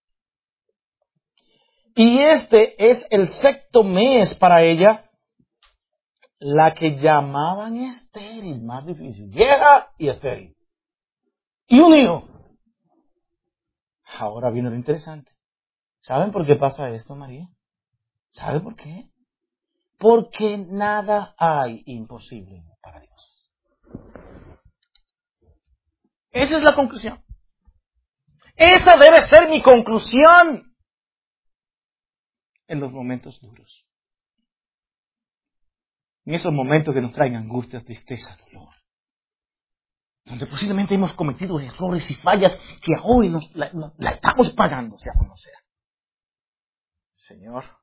Y este es el sexto mes para ella, la que llamaban estéril, más difícil, vieja y estéril. Y un hijo. Ahora viene lo interesante. ¿Saben por qué pasa esto, María? ¿Saben por qué? Porque nada hay imposible para Dios. Esa es la conclusión. Esa debe ser mi conclusión en los momentos duros. En esos momentos que nos traen angustia, tristeza, dolor. Donde posiblemente hemos cometido errores y fallas que hoy nos la, nos, la estamos pagando, sea como sea. Señor,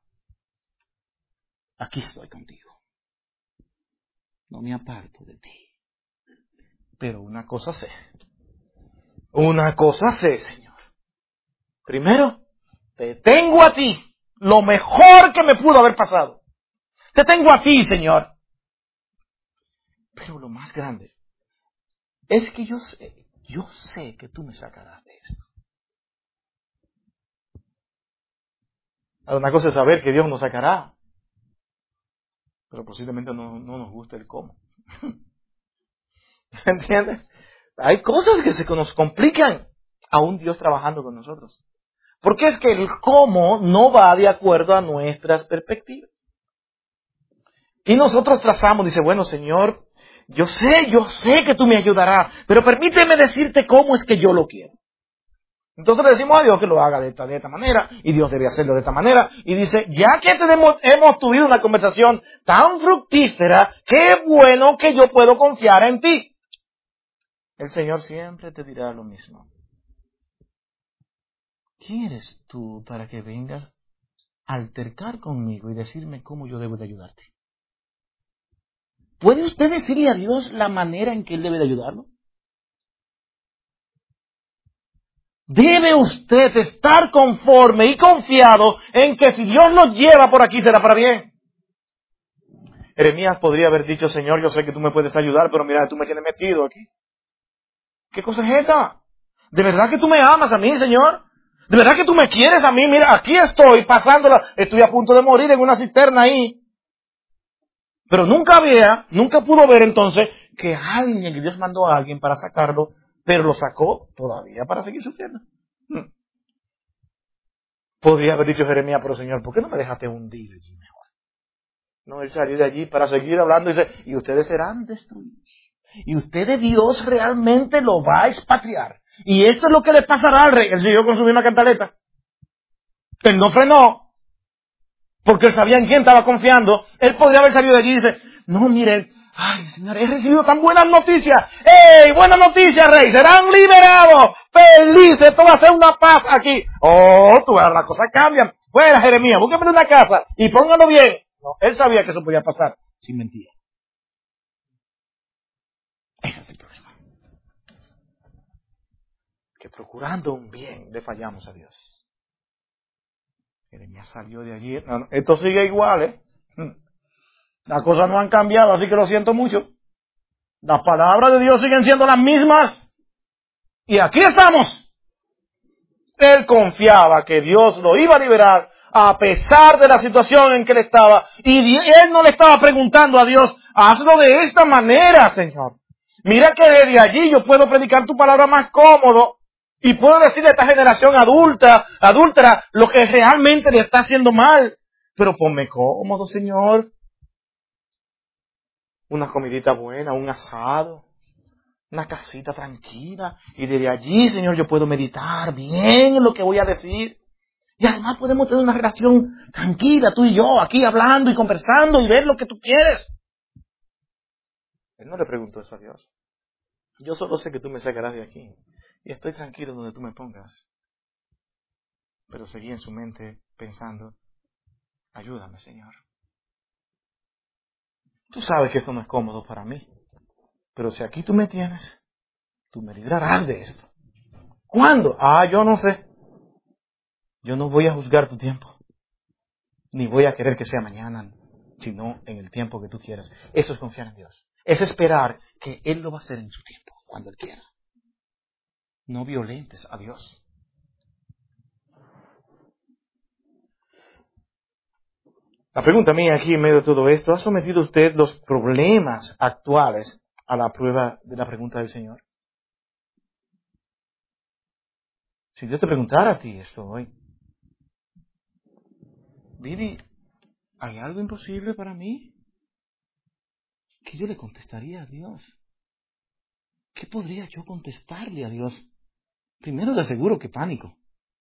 aquí estoy contigo. No me aparto de ti. Pero una cosa sé. Una cosa sé, Señor. Primero, te tengo a ti. Lo mejor que me pudo haber pasado. Te tengo a ti, Señor. Pero lo más grande es que yo sé, yo sé que tú me sacarás de esto. Una cosa es saber que Dios nos sacará. Pero posiblemente no, no nos guste el cómo. ¿Entiendes? Hay cosas que se nos complican, aún Dios trabajando con nosotros. Porque es que el cómo no va de acuerdo a nuestras perspectivas. Y nosotros trazamos, dice, bueno, Señor, yo sé, yo sé que tú me ayudarás, pero permíteme decirte cómo es que yo lo quiero. Entonces le decimos a Dios que lo haga de esta, de esta manera, y Dios debe hacerlo de esta manera, y dice, ya que tenemos, hemos tenido una conversación tan fructífera, qué bueno que yo puedo confiar en ti. El Señor siempre te dirá lo mismo. ¿Quién eres tú para que vengas a altercar conmigo y decirme cómo yo debo de ayudarte? ¿Puede usted decirle a Dios la manera en que Él debe de ayudarlo? Debe usted estar conforme y confiado en que si Dios lo lleva por aquí será para bien. Jeremías podría haber dicho, Señor, yo sé que tú me puedes ayudar, pero mira, tú me tienes metido aquí. ¿Qué cosa es esa? ¿De verdad que tú me amas a mí, Señor? ¿De verdad que tú me quieres a mí? Mira, aquí estoy pasándola, estoy a punto de morir en una cisterna ahí. Pero nunca había, nunca pudo ver entonces que alguien, que Dios mandó a alguien para sacarlo, pero lo sacó todavía para seguir sufriendo. Hmm. Podría haber dicho Jeremías, pero Señor, ¿por qué no me dejaste hundir allí mejor? No, él salió de allí para seguir hablando y dice, y ustedes serán destruidos. Y usted de Dios realmente lo va a expatriar. Y esto es lo que le pasará al rey. Él siguió con su misma cantaleta. Él no frenó. Porque él sabía en quién estaba confiando. Él podría haber salido de allí y dice, no, mire, ay, Señor, he recibido tan buenas noticias. ¡Ey, buenas noticias, rey! ¡Serán liberados! ¡Felices! Esto va a ser una paz aquí. Oh, tú ves, las cosas cambian. Fuera, Jeremías, búsqueme una casa y póngalo bien. No, él sabía que eso podía pasar sin mentira. Ese es el problema. Que procurando un bien le fallamos a Dios. Jeremías salió de allí. No, no, esto sigue igual, ¿eh? Las cosas no han cambiado, así que lo siento mucho. Las palabras de Dios siguen siendo las mismas. Y aquí estamos. Él confiaba que Dios lo iba a liberar a pesar de la situación en que él estaba. Y él no le estaba preguntando a Dios, hazlo de esta manera, Señor. Mira que desde allí yo puedo predicar tu palabra más cómodo. Y puedo decirle a esta generación adulta, adúltera, lo que realmente le está haciendo mal. Pero ponme cómodo, Señor. Una comidita buena, un asado, una casita tranquila. Y desde allí, Señor, yo puedo meditar bien en lo que voy a decir. Y además podemos tener una relación tranquila, tú y yo, aquí hablando y conversando y ver lo que tú quieres. Él no le preguntó eso a Dios. Yo solo sé que tú me sacarás de aquí. Y estoy tranquilo donde tú me pongas. Pero seguí en su mente pensando, ayúdame, Señor. Tú sabes que esto no es cómodo para mí. Pero si aquí tú me tienes, tú me librarás de esto. ¿Cuándo? Ah, yo no sé. Yo no voy a juzgar tu tiempo. Ni voy a querer que sea mañana, sino en el tiempo que tú quieras. Eso es confiar en Dios. es esperar que Él lo va a hacer en su tiempo, cuando Él quiera. No violentes a Dios. La pregunta mía aquí en medio de todo esto, ¿ha sometido usted los problemas actuales a la prueba de la pregunta del Señor? Si Dios te preguntara a ti esto hoy, Billy, ¿hay algo imposible para mí? ¿Qué yo le contestaría a Dios? ¿Qué podría yo contestarle a Dios? Primero, de seguro que pánico.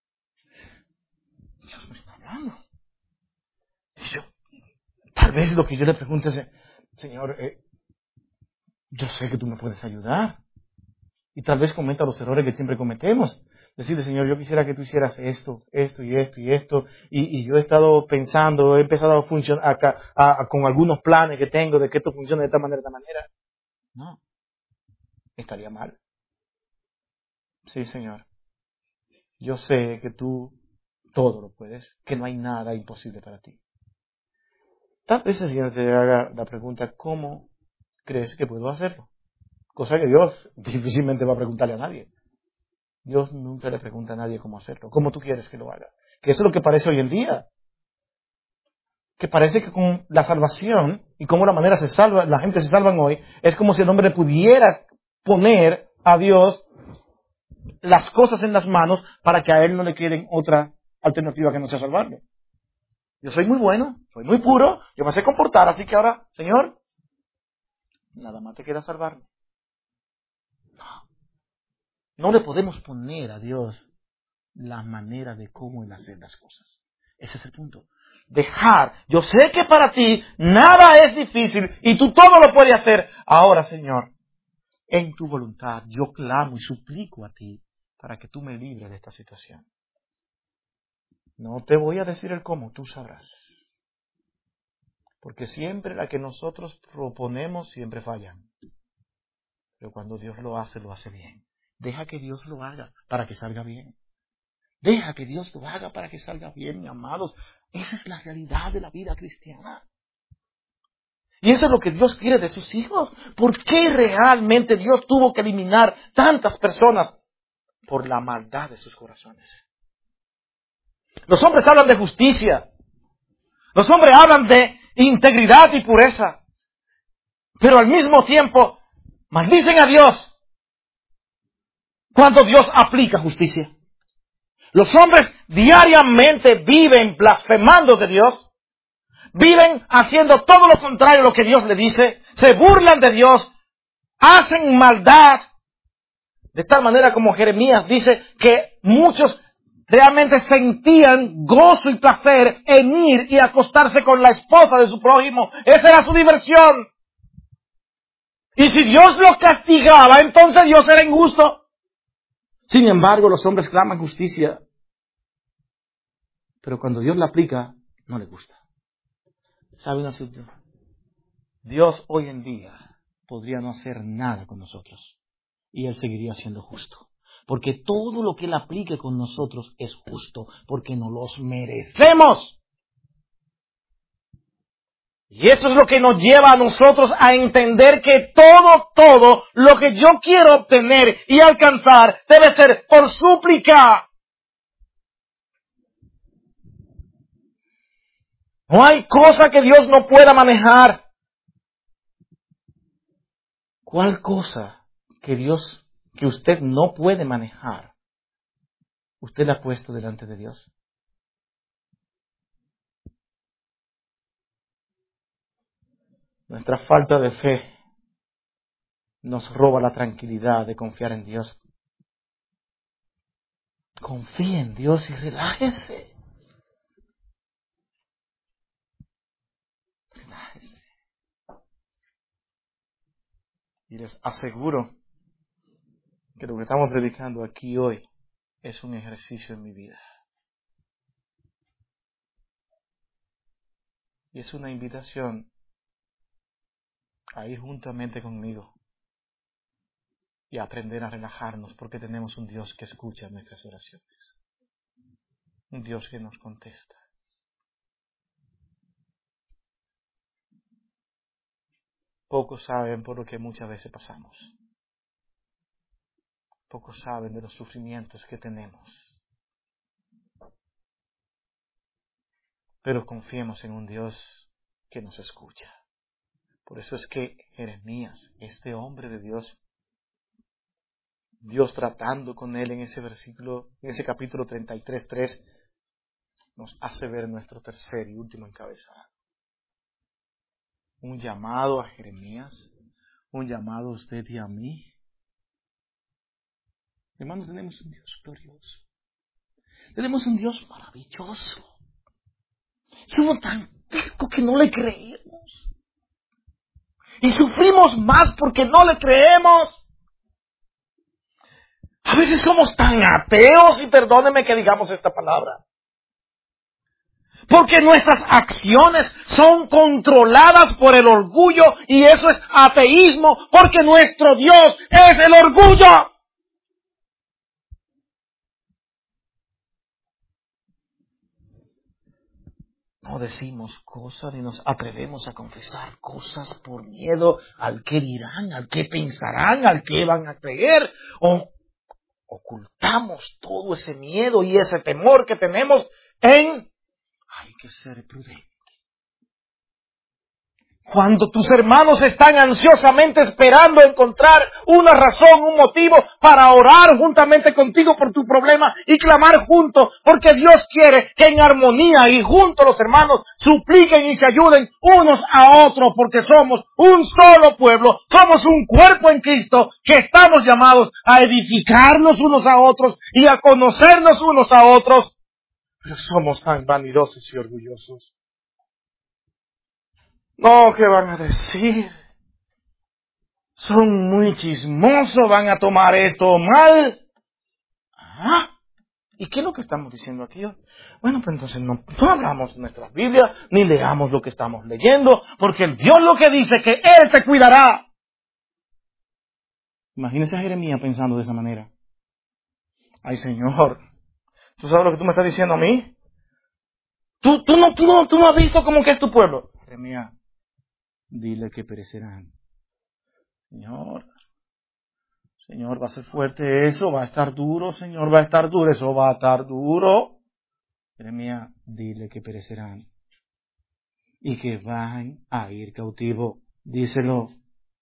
Dios me está hablando. Y yo, tal vez lo que yo le pregunte es, Señor, eh, yo sé que tú me puedes ayudar. Y tal vez cometa los errores que siempre cometemos. Decirle, Señor, yo quisiera que tú hicieras esto, esto y esto y esto. Y, y yo he estado pensando, he empezado a funcionar acá, a, a, con algunos planes que tengo de que esto funcione de esta manera, de esta manera. No, estaría mal. Sí, Señor. Yo sé que tú todo lo puedes, que no hay nada imposible para ti. Tal vez el Señor te haga la pregunta, ¿cómo crees que puedo hacerlo? Cosa que Dios difícilmente va a preguntarle a nadie. Dios nunca le pregunta a nadie cómo hacerlo, cómo tú quieres que lo haga. Que eso es lo que parece hoy en día. Que parece que con la salvación y cómo la manera se salva, la gente se salva hoy, es como si el hombre pudiera poner a Dios las cosas en las manos para que a él no le queden otra alternativa que no sea salvarlo. Yo soy muy bueno, soy muy puro, yo me sé comportar, así que ahora, Señor, nada más te queda salvarme. No, no le podemos poner a Dios la manera de cómo Él hacer las cosas. Ese es el punto. Dejar, yo sé que para ti nada es difícil y tú todo lo puedes hacer. Ahora, Señor, en tu voluntad yo clamo y suplico a ti para que tú me libres de esta situación. No te voy a decir el cómo, tú sabrás. Porque siempre la que nosotros proponemos siempre fallan. Pero cuando Dios lo hace, lo hace bien. Deja que Dios lo haga para que salga bien. Deja que Dios lo haga para que salga bien, mis amados. Esa es la realidad de la vida cristiana. Y eso es lo que Dios quiere de sus hijos. ¿Por qué realmente Dios tuvo que eliminar tantas personas? Por la maldad de sus corazones. Los hombres hablan de justicia. Los hombres hablan de integridad y pureza. Pero al mismo tiempo maldicen a Dios cuando Dios aplica justicia. Los hombres diariamente viven blasfemando de Dios. Viven haciendo todo lo contrario a lo que Dios le dice. Se burlan de Dios. Hacen maldad. De tal manera como Jeremías dice que muchos realmente sentían gozo y placer en ir y acostarse con la esposa de su prójimo. Esa era su diversión. Y si Dios los castigaba, entonces Dios era injusto. Sin embargo, los hombres claman justicia. Pero cuando Dios la aplica, no les gusta. ¿Sabe un asunto? Dios hoy en día podría no hacer nada con nosotros. Y Él seguiría siendo justo. Porque todo lo que Él aplique con nosotros es justo. Porque nos los merecemos. Y eso es lo que nos lleva a nosotros a entender que todo, todo lo que yo quiero obtener y alcanzar debe ser por súplica. No hay cosa que Dios no pueda manejar. ¿Cuál cosa que Dios, que usted no puede manejar, usted la ha puesto delante de Dios? Nuestra falta de fe nos roba la tranquilidad de confiar en Dios. Confíe en Dios y relájese. Relájese. Y les aseguro que lo que estamos predicando aquí hoy es un ejercicio en mi vida. Y es una invitación a ir juntamente conmigo y a aprender a relajarnos porque tenemos un Dios que escucha nuestras oraciones. Un Dios que nos contesta. Pocos saben por lo que muchas veces pasamos. Pocos saben de los sufrimientos que tenemos. Pero confiemos en un Dios que nos escucha. Por eso es que Jeremías, este hombre de Dios, Dios tratando con él en ese versículo, en ese capítulo treinta y tres, tres, nos hace ver nuestro tercer y último encabezado. Un llamado a Jeremías, un llamado a usted y a mí. Hermanos, tenemos un Dios glorioso. Tenemos un Dios maravilloso. Somos tan tercos que no le creemos. Y sufrimos más porque no le creemos. A veces somos tan ateos, y perdónenme que digamos esta palabra, porque nuestras acciones son controladas por el orgullo, y eso es ateísmo, porque nuestro Dios es el orgullo. No decimos cosas ni nos atrevemos a confesar cosas por miedo al que dirán, al que pensarán, al que van a creer, o ocultamos todo ese miedo y ese temor que tenemos en hay que ser prudente. Cuando tus hermanos están ansiosamente esperando encontrar una razón, un motivo para orar juntamente contigo por tu problema y clamar juntos, porque Dios quiere que en armonía y juntos los hermanos supliquen y se ayuden unos a otros, porque somos un solo pueblo, somos un cuerpo en Cristo que estamos llamados a edificarnos unos a otros y a conocernos unos a otros, pero somos tan vanidosos y orgullosos. No, ¿qué van a decir? Son muy chismosos, van a tomar esto mal. ¿Ah? ¿Y qué es lo que estamos diciendo aquí? Bueno, pues entonces no, no hablamos nuestras Biblias, ni leamos lo que estamos leyendo, porque el Dios lo que dice que Él te cuidará. Imagínese a Jeremías pensando de esa manera. Ay, Señor, ¿tú sabes lo que tú me estás diciendo a mí? ¿Tú, tú, no, tú, no, tú no has visto cómo que es tu pueblo? Jeremías, dile que perecerán. Señor, Señor, va a ser fuerte eso, va a estar duro, Señor, va a estar duro, eso va a estar duro. Jeremías, dile que perecerán y que van a ir cautivos. Díselo.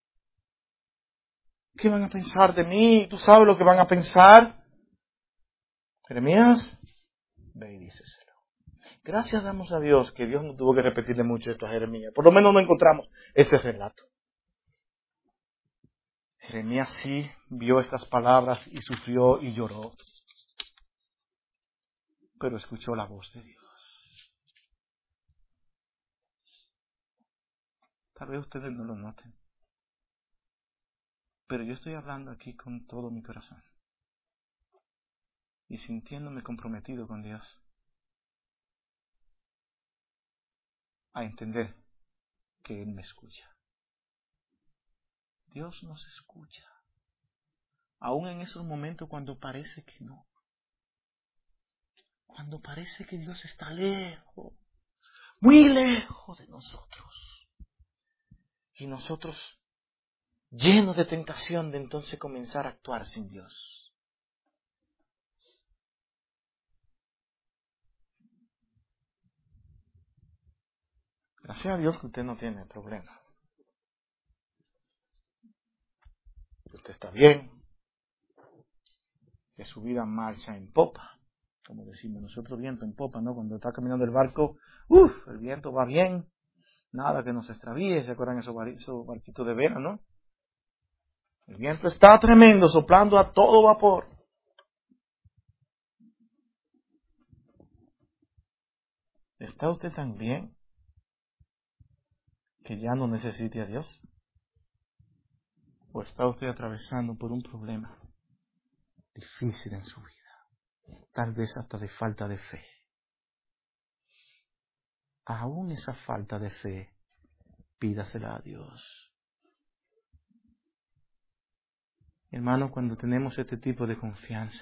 ¿Qué van a pensar de mí? ¿Tú sabes lo que van a pensar? Jeremías, ve y díselo. Gracias damos a Dios que Dios no tuvo que repetirle mucho esto a Jeremías. Por lo menos no encontramos ese relato. Jeremías sí vio estas palabras y sufrió y lloró, pero escuchó la voz de Dios. Tal vez ustedes no lo noten, pero yo estoy hablando aquí con todo mi corazón y sintiéndome comprometido con Dios a entender que Él me escucha. Dios nos escucha, aún en esos momentos cuando parece que no, cuando parece que Dios está lejos, muy lejos de nosotros, y nosotros llenos de tentación de entonces comenzar a actuar sin Dios. Gracias a Dios que usted no tiene problema. Usted está bien, que su vida marcha en popa, como decimos nosotros, viento en popa, ¿no? Cuando está caminando el barco, uff, el viento va bien, nada que nos extravíe. ¿Se acuerdan esos, bar- esos barquitos de vela, no? El viento está tremendo, soplando a todo vapor. ¿Está usted tan bien que ya no necesite a Dios? ¿O está usted atravesando por un problema difícil en su vida? Tal vez hasta de falta de fe. Aún esa falta de fe, pídasela a Dios. Hermano, cuando tenemos este tipo de confianza,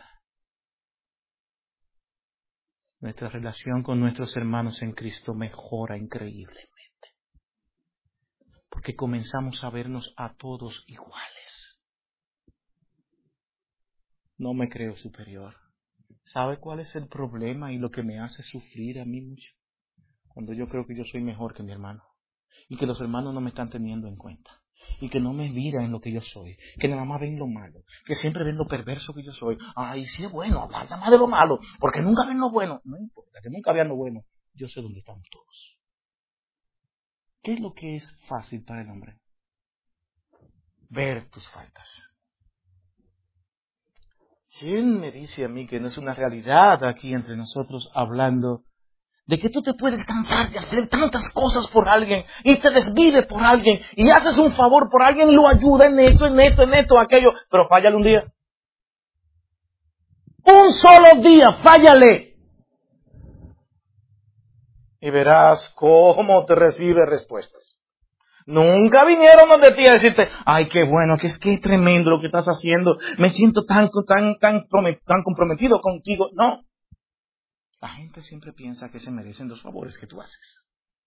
nuestra relación con nuestros hermanos en Cristo mejora increíblemente. Porque comenzamos a vernos a todos iguales. No me creo superior. ¿Sabe cuál es el problema y lo que me hace sufrir a mí mucho? Cuando yo creo que yo soy mejor que mi hermano. Y que los hermanos no me están teniendo en cuenta. Y que no me miran en lo que yo soy. Que nada más ven lo malo. Que siempre ven lo perverso que yo soy. Ay, sí es bueno, hablar nada más de lo malo. Porque nunca ven lo bueno. No importa, que nunca vean lo bueno. Yo sé dónde estamos todos. ¿Qué es lo que es fácil para el hombre? Ver tus faltas. ¿Quién me dice a mí que no es una realidad aquí entre nosotros hablando de que tú te puedes cansar de hacer tantas cosas por alguien y te desvives por alguien y haces un favor por alguien y lo ayuda en esto, en esto, en esto, aquello, pero fállale un día? Un solo día, fállale. Y verás cómo te recibe respuestas. Nunca vinieron donde ti a decirte, ay, qué bueno, que es que tremendo lo que estás haciendo, me siento tan, tan, tan, tan comprometido contigo. No. La gente siempre piensa que se merecen los favores que tú haces.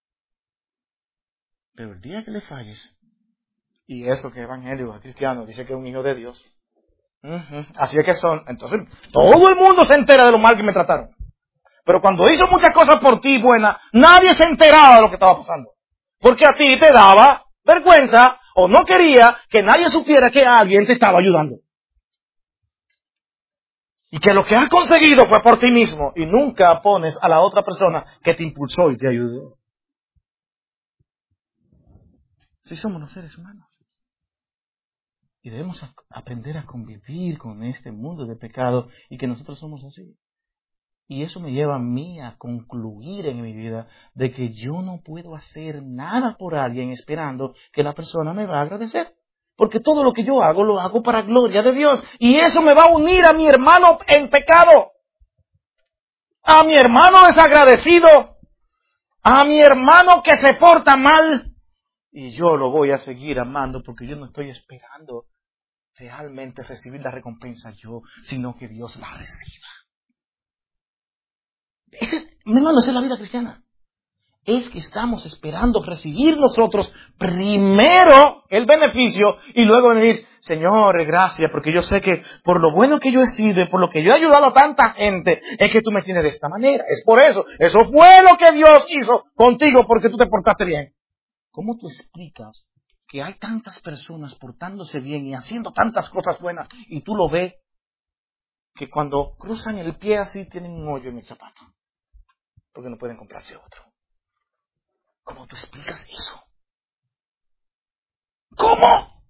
Pero el día que le falles, y eso que es evangélico, es cristiano, dice que es un hijo de Dios. Uh-huh. Así es que son. Entonces, todo el mundo se entera de lo mal que me trataron. Pero cuando hizo muchas cosas por ti buenas, nadie se enteraba de lo que estaba pasando. Porque a ti te daba vergüenza o no quería que nadie supiera que alguien te estaba ayudando. Y que lo que has conseguido fue por ti mismo y nunca pones a la otra persona que te impulsó y te ayudó. Así somos los seres humanos. Y debemos aprender a convivir con este mundo de pecado y que nosotros somos así. Y eso me lleva a mí a concluir en mi vida de que yo no puedo hacer nada por alguien esperando que la persona me va a agradecer. Porque todo lo que yo hago, lo hago para gloria de Dios. Y eso me va a unir a mi hermano en pecado. A mi hermano desagradecido. A mi hermano que se porta mal. Y yo lo voy a seguir amando porque yo no estoy esperando realmente recibir la recompensa yo, sino que Dios la reciba. Ese, mi hermano, esa es la vida cristiana. Es que estamos esperando recibir nosotros primero el beneficio y luego venir, Señor, gracias, porque yo sé que por lo bueno que yo he sido y por lo que yo he ayudado a tanta gente, es que tú me tienes de esta manera. Es por eso. Eso fue lo que Dios hizo contigo porque tú te portaste bien. ¿Cómo tú explicas que hay tantas personas portándose bien y haciendo tantas cosas buenas y tú lo ves que cuando cruzan el pie así tienen un hoyo en el zapato? Porque no pueden comprarse otro. ¿Cómo tú explicas eso? ¿Cómo?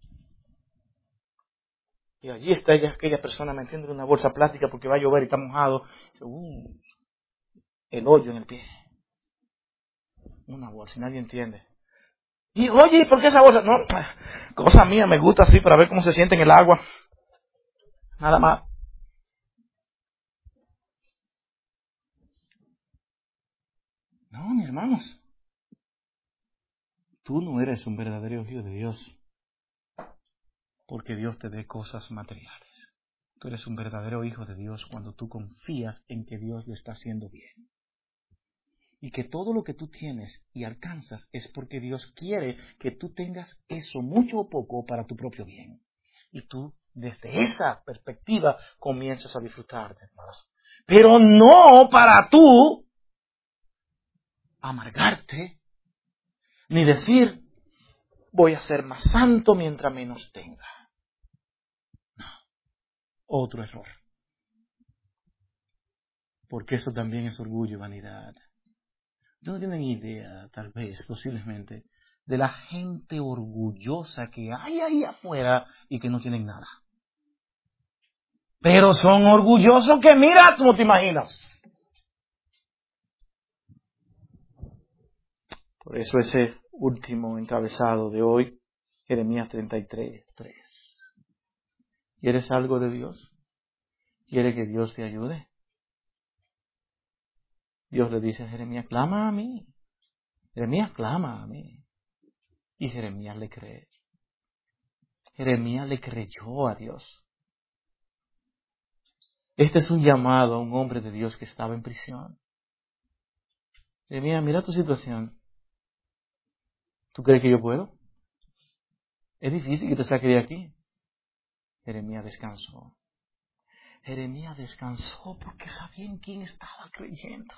Y allí está ella, aquella persona metiéndole una bolsa plástica porque va a llover y está mojado. Dice, uh, el hoyo en el pie. Una bolsa, y nadie entiende. Y oye, ¿por qué esa bolsa? No, cosa mía, me gusta así para ver cómo se siente en el agua. Nada más. No, mis hermanos. Tú no eres un verdadero hijo de Dios porque Dios te dé cosas materiales. Tú eres un verdadero hijo de Dios cuando tú confías en que Dios lo está haciendo bien. Y que todo lo que tú tienes y alcanzas es porque Dios quiere que tú tengas eso, mucho o poco, para tu propio bien. Y tú, desde esa perspectiva, comienzas a disfrutar de más. Pero no para tú amargarte, ni decir, voy a ser más santo mientras menos tenga. No, otro error. Porque eso también es orgullo y vanidad. No tienen idea, tal vez, posiblemente, de la gente orgullosa que hay ahí afuera y que no tienen nada. Pero son orgullosos que mira, tú no te imaginas. Por eso ese último encabezado de hoy, Jeremías treinta y tres, tres. ¿Quieres algo de Dios? ¿Quiere que Dios te ayude? Dios le dice a Jeremías, clama a mí. Jeremías clama a mí. Y Jeremías le cree. Jeremías le creyó a Dios. Este es un llamado a un hombre de Dios que estaba en prisión. Jeremías, mira tu situación. ¿Tú crees que yo puedo? Es difícil que te saque de aquí. Jeremías descansó. Jeremías descansó porque sabía en quién estaba creyendo.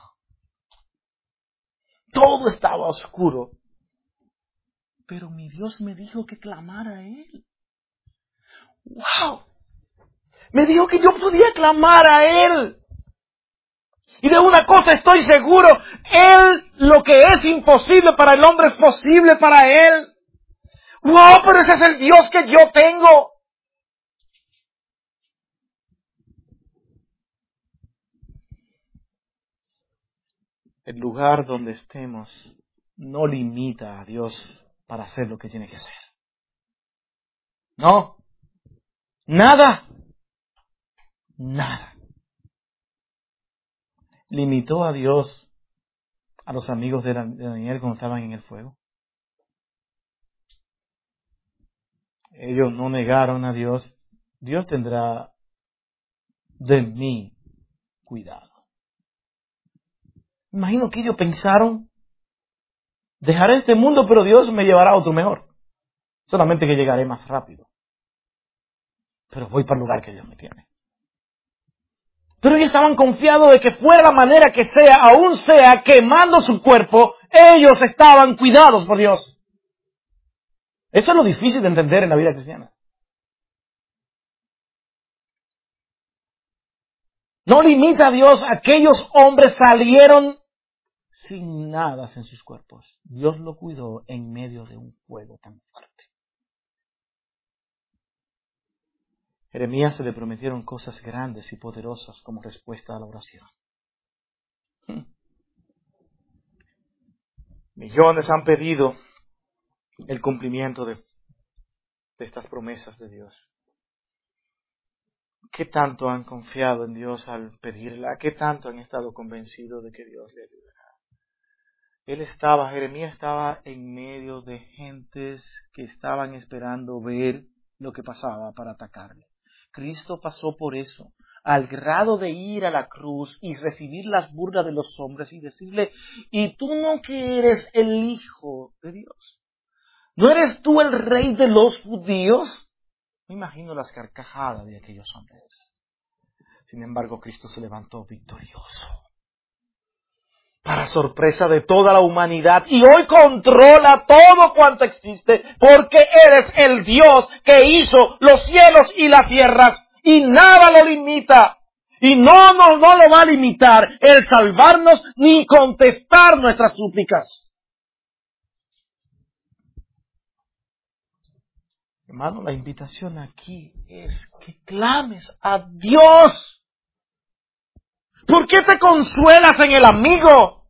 Todo estaba oscuro. Pero mi Dios me dijo que clamara a Él. ¡Wow! Me dijo que yo podía clamar a Él. Y de una cosa estoy seguro, Él, lo que es imposible para el hombre es posible para Él. ¡Wow! Pero ese es el Dios que yo tengo. El lugar donde estemos no limita a Dios para hacer lo que tiene que hacer. No. Nada. Nada. Limitó a Dios a los amigos de Daniel cuando estaban en el fuego. Ellos no negaron a Dios. Dios tendrá de mí cuidado. Imagino que ellos pensaron, dejaré este mundo, pero Dios me llevará a otro mejor. Solamente que llegaré más rápido. Pero voy para el lugar que Dios me tiene. Pero ellos estaban confiados de que fuera la manera que sea, aún sea quemando su cuerpo, ellos estaban cuidados por Dios. Eso es lo difícil de entender en la vida cristiana. No limita a Dios, aquellos hombres salieron sin nada en sus cuerpos. Dios lo cuidó en medio de un fuego tan fuerte. Jeremías se le prometieron cosas grandes y poderosas como respuesta a la oración. Millones han pedido el cumplimiento de, de estas promesas de Dios. ¿Qué tanto han confiado en Dios al pedirla? ¿Qué tanto han estado convencidos de que Dios le ayudará? Él estaba, Jeremías estaba en medio de gentes que estaban esperando ver lo que pasaba para atacarle. Cristo pasó por eso, al grado de ir a la cruz y recibir las burlas de los hombres y decirle, ¿y tú no que eres el Hijo de Dios? ¿No eres tú el Rey de los judíos? Me imagino las carcajadas de aquellos hombres. Sin embargo, Cristo se levantó victorioso. Para sorpresa de toda la humanidad. Y hoy controla todo cuanto existe. Porque eres el Dios que hizo los cielos y las tierras. Y nada lo limita. Y no, no, no lo va a limitar el salvarnos ni contestar nuestras súplicas. Hermano, la invitación aquí es que clames a Dios. ¿Por qué te consuelas en el amigo?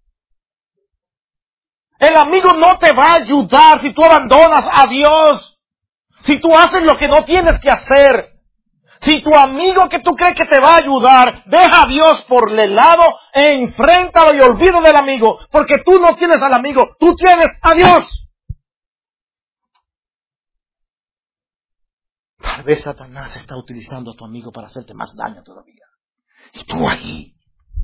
El amigo no te va a ayudar si tú abandonas a Dios. Si tú haces lo que no tienes que hacer. Si tu amigo que tú crees que te va a ayudar, deja a Dios por el lado, e enfréntalo y olvida del amigo. Porque tú no tienes al amigo, tú tienes a Dios. Tal vez Satanás está utilizando a tu amigo para hacerte más daño todavía. Y tú ahí,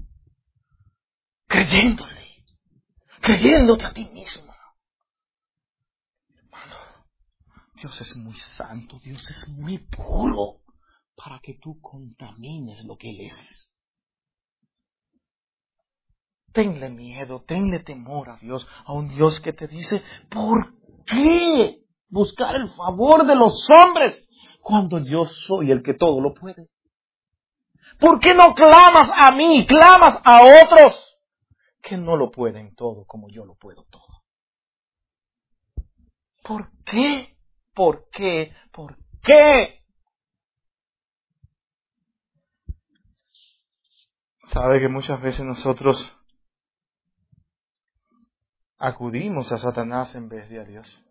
creyéndole, creyéndote a ti mismo. Hermano, Dios es muy santo, Dios es muy puro para que tú contamines lo que Él es. Tenle miedo, tenle temor a Dios, a un Dios que te dice, ¿por qué buscar el favor de los hombres cuando yo soy el que todo lo puede? ¿Por qué no clamas a mí, clamas a otros que no lo pueden todo como yo lo puedo todo? ¿Por qué? ¿Por qué? ¿Por qué? Sabe que muchas veces nosotros acudimos a Satanás en vez de a Dios.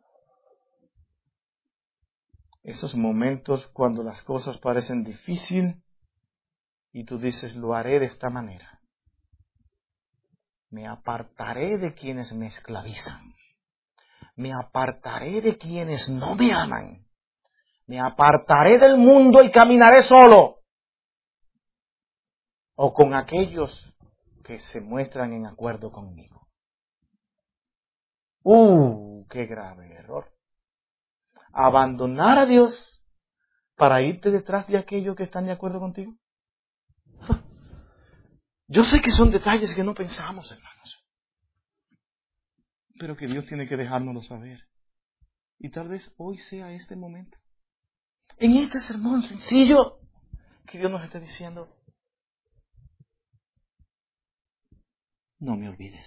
Esos momentos cuando las cosas parecen difíciles y tú dices, lo haré de esta manera. Me apartaré de quienes me esclavizan. Me apartaré de quienes no me aman. Me apartaré del mundo y caminaré solo. O con aquellos que se muestran en acuerdo conmigo. ¡Uh! ¡Qué grave error! abandonar a Dios para irte detrás de aquellos que están de acuerdo contigo? Yo sé que son detalles que no pensamos, hermanos, pero que Dios tiene que dejárnoslo saber. Y tal vez hoy sea este momento. En este sermón sencillo que Dios nos está diciendo, no me olvides.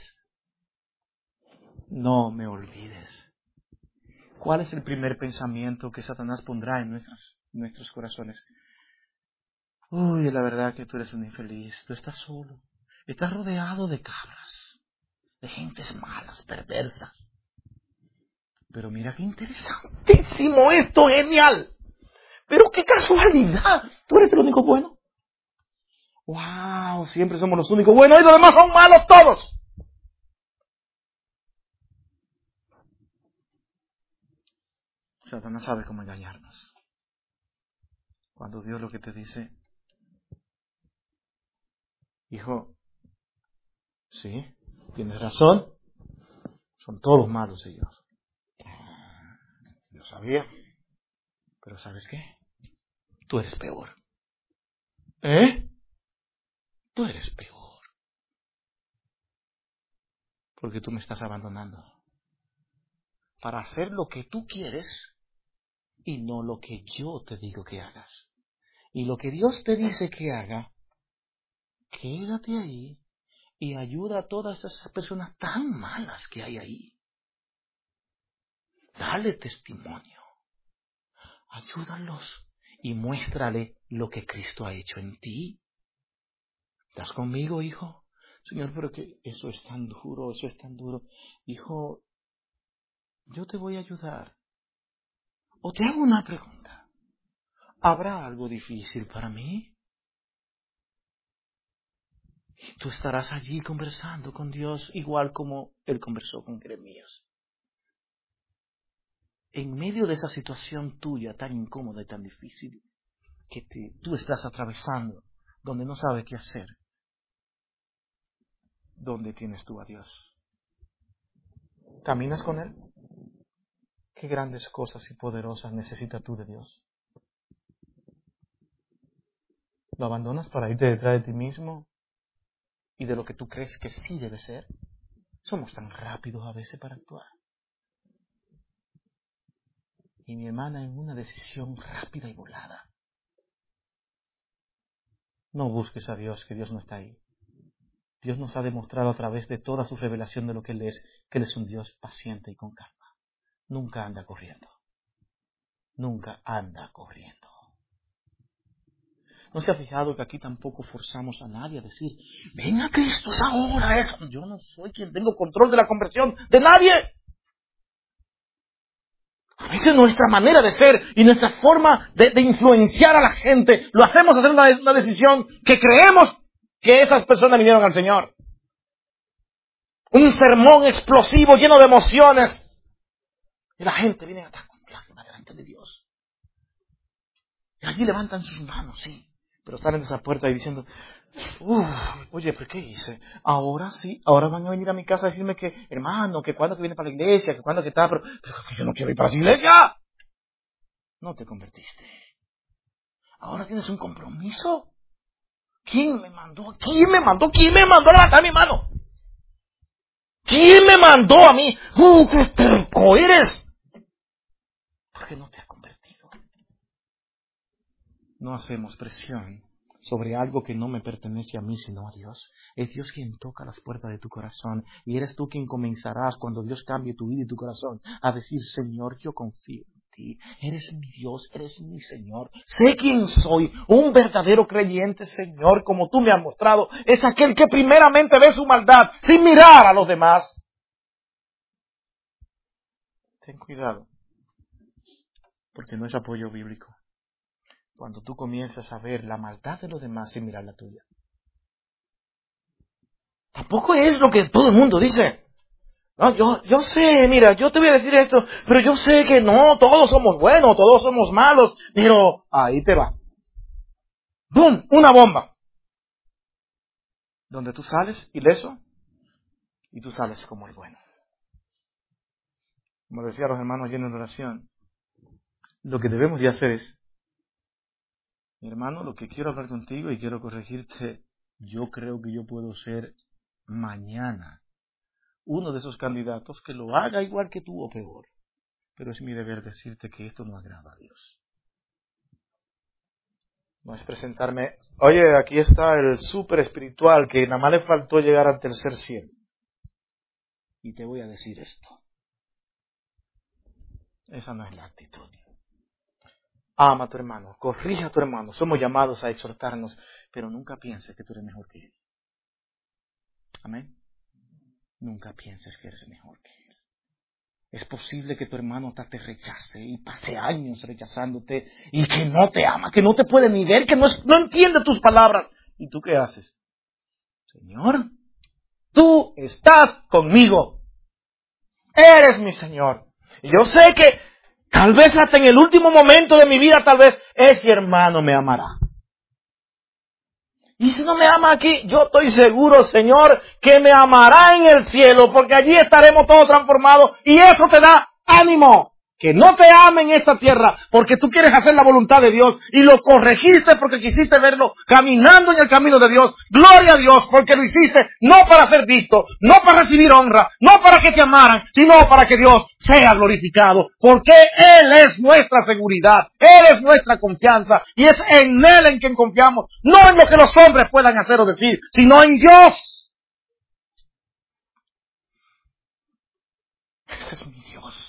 No me olvides. ¿Cuál es el primer pensamiento que Satanás pondrá en nuestros, nuestros corazones? Uy, la verdad que tú eres un infeliz. Tú estás solo. Estás rodeado de cabras, de gentes malas, perversas. Pero mira qué interesantísimo esto, genial. Pero qué casualidad. Tú eres el único bueno. Wow, siempre somos los únicos buenos y los demás son malos todos. Satanás sabe cómo engañarnos. Cuando Dios lo que te dice, hijo, sí, tienes razón, son todos malos ellos. Yo sabía, pero ¿sabes qué? Tú eres peor. ¿Eh? Tú eres peor. Porque tú me estás abandonando para hacer lo que tú quieres y no lo que yo te digo que hagas. Y lo que Dios te dice que haga, quédate ahí y ayuda a todas esas personas tan malas que hay ahí. Dale testimonio. Ayúdalos y muéstrale lo que Cristo ha hecho en ti. ¿Estás conmigo, hijo? Señor, pero que eso es tan duro, eso es tan duro. Hijo, yo te voy a ayudar. O te hago una pregunta. ¿Habrá algo difícil para mí? Tú estarás allí conversando con Dios igual como Él conversó con Jeremías. En medio de esa situación tuya tan incómoda y tan difícil que te, tú estás atravesando, donde no sabes qué hacer, ¿dónde tienes tú a Dios? ¿Caminas con Él? ¿Qué grandes cosas y poderosas necesitas tú de Dios? ¿Lo abandonas para irte detrás de ti mismo y de lo que tú crees que sí debe ser? Somos tan rápidos a veces para actuar. Y mi hermana, en una decisión rápida y volada. No busques a Dios, que Dios no está ahí. Dios nos ha demostrado a través de toda su revelación de lo que Él es, que Él es un Dios paciente y con calma. Nunca anda corriendo. Nunca anda corriendo. ¿No se ha fijado que aquí tampoco forzamos a nadie a decir, ven a Cristo, es ahora, es? Yo no soy quien tengo control de la conversión de nadie. A veces nuestra manera de ser y nuestra forma de, de influenciar a la gente, lo hacemos hacer una, una decisión que creemos que esas personas vinieron al Señor. Un sermón explosivo, lleno de emociones. Y la gente viene a estar con lágrimas delante de Dios. Y allí levantan sus manos, sí. Pero salen de esa puerta y diciendo, uff, oye, ¿pero qué hice? Ahora sí, ahora van a venir a mi casa a decirme que, hermano, que cuándo que viene para la iglesia, que cuándo que está, pero, pero que yo no quiero ir para esa iglesia. No te convertiste. Ahora tienes un compromiso. ¿Quién me mandó? ¿Quién me mandó? ¿Quién me mandó a levantar mi mano? ¿Quién me mandó a mí? ¡Uh, qué terco eres! Porque no te has convertido. No hacemos presión sobre algo que no me pertenece a mí, sino a Dios. Es Dios quien toca las puertas de tu corazón. Y eres tú quien comenzarás, cuando Dios cambie tu vida y tu corazón, a decir, Señor, yo confío en ti. Eres mi Dios, eres mi Señor. Sé quién soy. Un verdadero creyente, Señor, como tú me has mostrado, es aquel que primeramente ve su maldad sin mirar a los demás. Ten cuidado, porque no es apoyo bíblico. Cuando tú comienzas a ver la maldad de los demás sin mirar la tuya. Tampoco es lo que todo el mundo dice. No, yo, yo sé, mira, yo te voy a decir esto, pero yo sé que no, todos somos buenos, todos somos malos, pero ahí te va. ¡Bum! Una bomba. Donde tú sales ileso y tú sales como el bueno. Como decía los hermanos llenos de oración, lo que debemos de hacer es, mi hermano, lo que quiero hablar contigo y quiero corregirte, yo creo que yo puedo ser mañana uno de esos candidatos que lo haga igual que tú o peor. Pero es mi deber decirte que esto no agrada a Dios. No es presentarme, oye, aquí está el súper espiritual que nada más le faltó llegar al tercer cielo. Y te voy a decir esto. Esa no es la actitud. Ama a tu hermano, corrige a tu hermano. Somos llamados a exhortarnos, pero nunca pienses que tú eres mejor que él. Amén. Nunca pienses que eres mejor que él. Es posible que tu hermano hasta te rechace y pase años rechazándote y que no te ama, que no te puede ni ver, que no, es, no entiende tus palabras. ¿Y tú qué haces? Señor, tú estás conmigo. Eres mi Señor. Y yo sé que tal vez hasta en el último momento de mi vida, tal vez ese hermano me amará. Y si no me ama aquí, yo estoy seguro, Señor, que me amará en el cielo, porque allí estaremos todos transformados y eso te da ánimo. Que no te ame en esta tierra, porque tú quieres hacer la voluntad de Dios y lo corregiste porque quisiste verlo caminando en el camino de Dios. Gloria a Dios, porque lo hiciste no para ser visto, no para recibir honra, no para que te amaran, sino para que Dios sea glorificado, porque Él es nuestra seguridad, Él es nuestra confianza y es en Él en quien confiamos, no en lo que los hombres puedan hacer o decir, sino en Dios. Ese es mi Dios.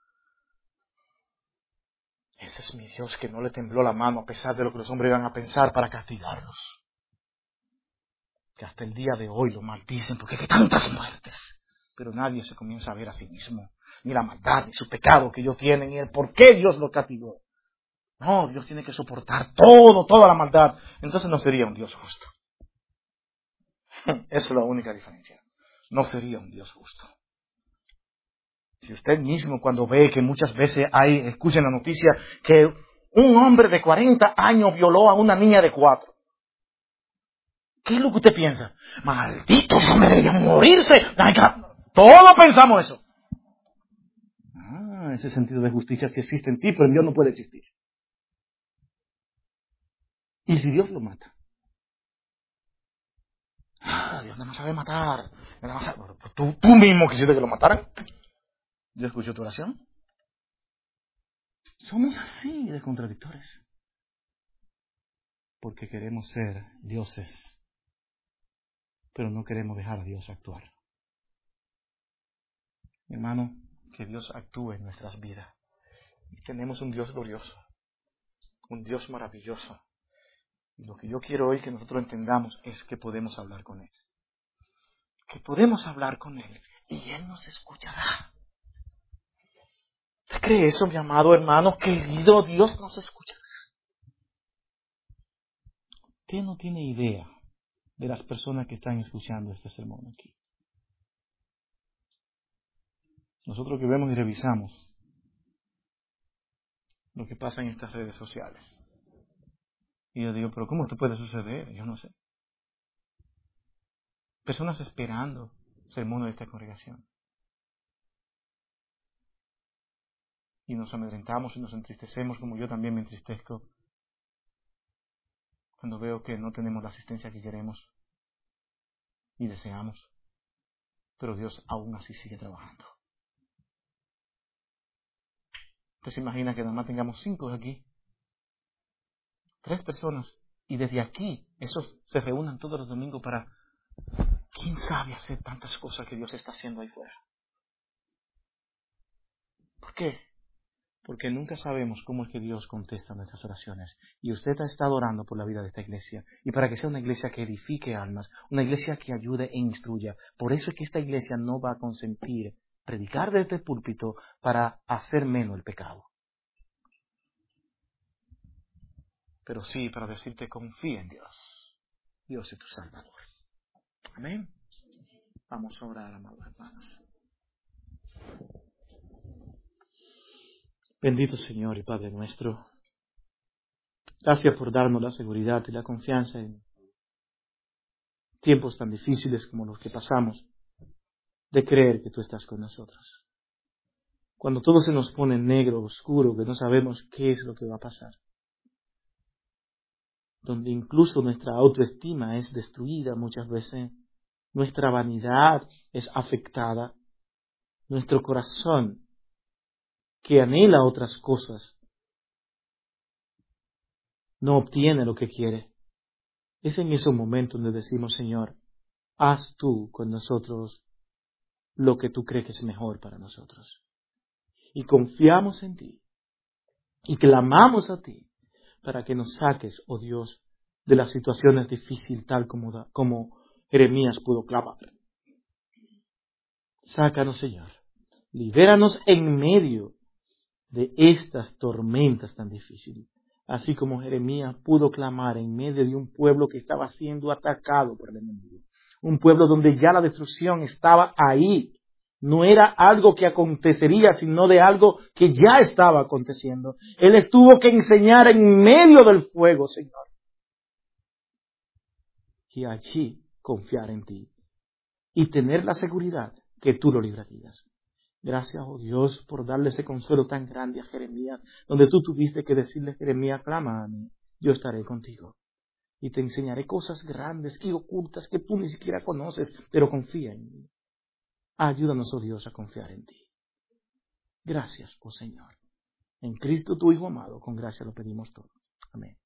Ese es mi Dios que no le tembló la mano a pesar de lo que los hombres iban a pensar para castigarlos. Que hasta el día de hoy lo maldicen porque hay tantas muertes. Pero nadie se comienza a ver a sí mismo, ni la maldad, ni su pecado que ellos tienen, y el por qué Dios lo castigó. No, Dios tiene que soportar todo, toda la maldad. Entonces no sería un Dios justo. Esa es la única diferencia. No sería un Dios justo. Si usted mismo cuando ve que muchas veces hay, escuchen la noticia, que un hombre de cuarenta años violó a una niña de cuatro. ¿Qué es lo que usted piensa? Maldito, hombre, debería morirse. Todos pensamos eso. Ah, ese sentido de justicia sí existe en ti, pero en Dios no puede existir. ¿Y si Dios lo mata? Ah, Dios nada más sabe matar. Nada más sabe... ¿Tú, tú mismo quisiste que lo mataran? ¿Yo escucho tu oración? Somos así de contradictores. Porque queremos ser dioses, pero no queremos dejar a Dios actuar. Hermano, que Dios actúe en nuestras vidas. Y tenemos un Dios glorioso, un Dios maravilloso. Y lo que yo quiero hoy que nosotros entendamos es que podemos hablar con Él. Que podemos hablar con Él y Él nos escuchará. ¿Usted cree eso, mi amado hermano? Querido, Dios nos escuchará. ¿Usted no tiene idea de las personas que están escuchando este sermón aquí? Nosotros que vemos y revisamos lo que pasa en estas redes sociales. Y yo digo, pero ¿cómo esto puede suceder? Yo no sé. Personas esperando sermones de esta congregación. Y nos amedrentamos y nos entristecemos, como yo también me entristezco cuando veo que no tenemos la asistencia que queremos y deseamos. Pero Dios aún así sigue trabajando. Usted se imagina que nada más tengamos cinco aquí, tres personas, y desde aquí esos se reúnan todos los domingos para, ¿quién sabe hacer tantas cosas que Dios está haciendo ahí fuera? ¿Por qué? Porque nunca sabemos cómo es que Dios contesta nuestras oraciones. Y usted ha estado orando por la vida de esta iglesia. Y para que sea una iglesia que edifique almas, una iglesia que ayude e instruya. Por eso es que esta iglesia no va a consentir predicar desde el púlpito para hacer menos el pecado. Pero sí para decirte, confía en Dios. Dios es tu Salvador. Amén. Vamos a orar, amados hermanos. Bendito Señor y Padre nuestro, gracias por darnos la seguridad y la confianza en tiempos tan difíciles como los que pasamos, de creer que tú estás con nosotros. Cuando todo se nos pone negro, oscuro, que no sabemos qué es lo que va a pasar. Donde incluso nuestra autoestima es destruida muchas veces. Nuestra vanidad es afectada. Nuestro corazón, que anhela otras cosas, no obtiene lo que quiere. Es en esos momentos donde decimos, Señor, haz tú con nosotros lo que tú crees que es mejor para nosotros. Y confiamos en ti. Y clamamos a ti para que nos saques, oh Dios, de las situaciones difíciles tal como, da, como Jeremías pudo clamar. Sácanos, Señor. Libéranos en medio de estas tormentas tan difíciles. Así como Jeremías pudo clamar en medio de un pueblo que estaba siendo atacado por el enemigo. Un pueblo donde ya la destrucción estaba ahí. No era algo que acontecería, sino de algo que ya estaba aconteciendo. Él estuvo que enseñar en medio del fuego, Señor. Y allí confiar en ti. Y tener la seguridad que tú lo librarías. Gracias, oh Dios, por darle ese consuelo tan grande a Jeremías, donde tú tuviste que decirle, Jeremías, clama a mí, yo estaré contigo. Y te enseñaré cosas grandes y ocultas que tú ni siquiera conoces, pero confía en mí. Ayúdanos, oh Dios, a confiar en ti. Gracias, oh Señor. En Cristo tu Hijo amado, con gracia lo pedimos todo. Amén.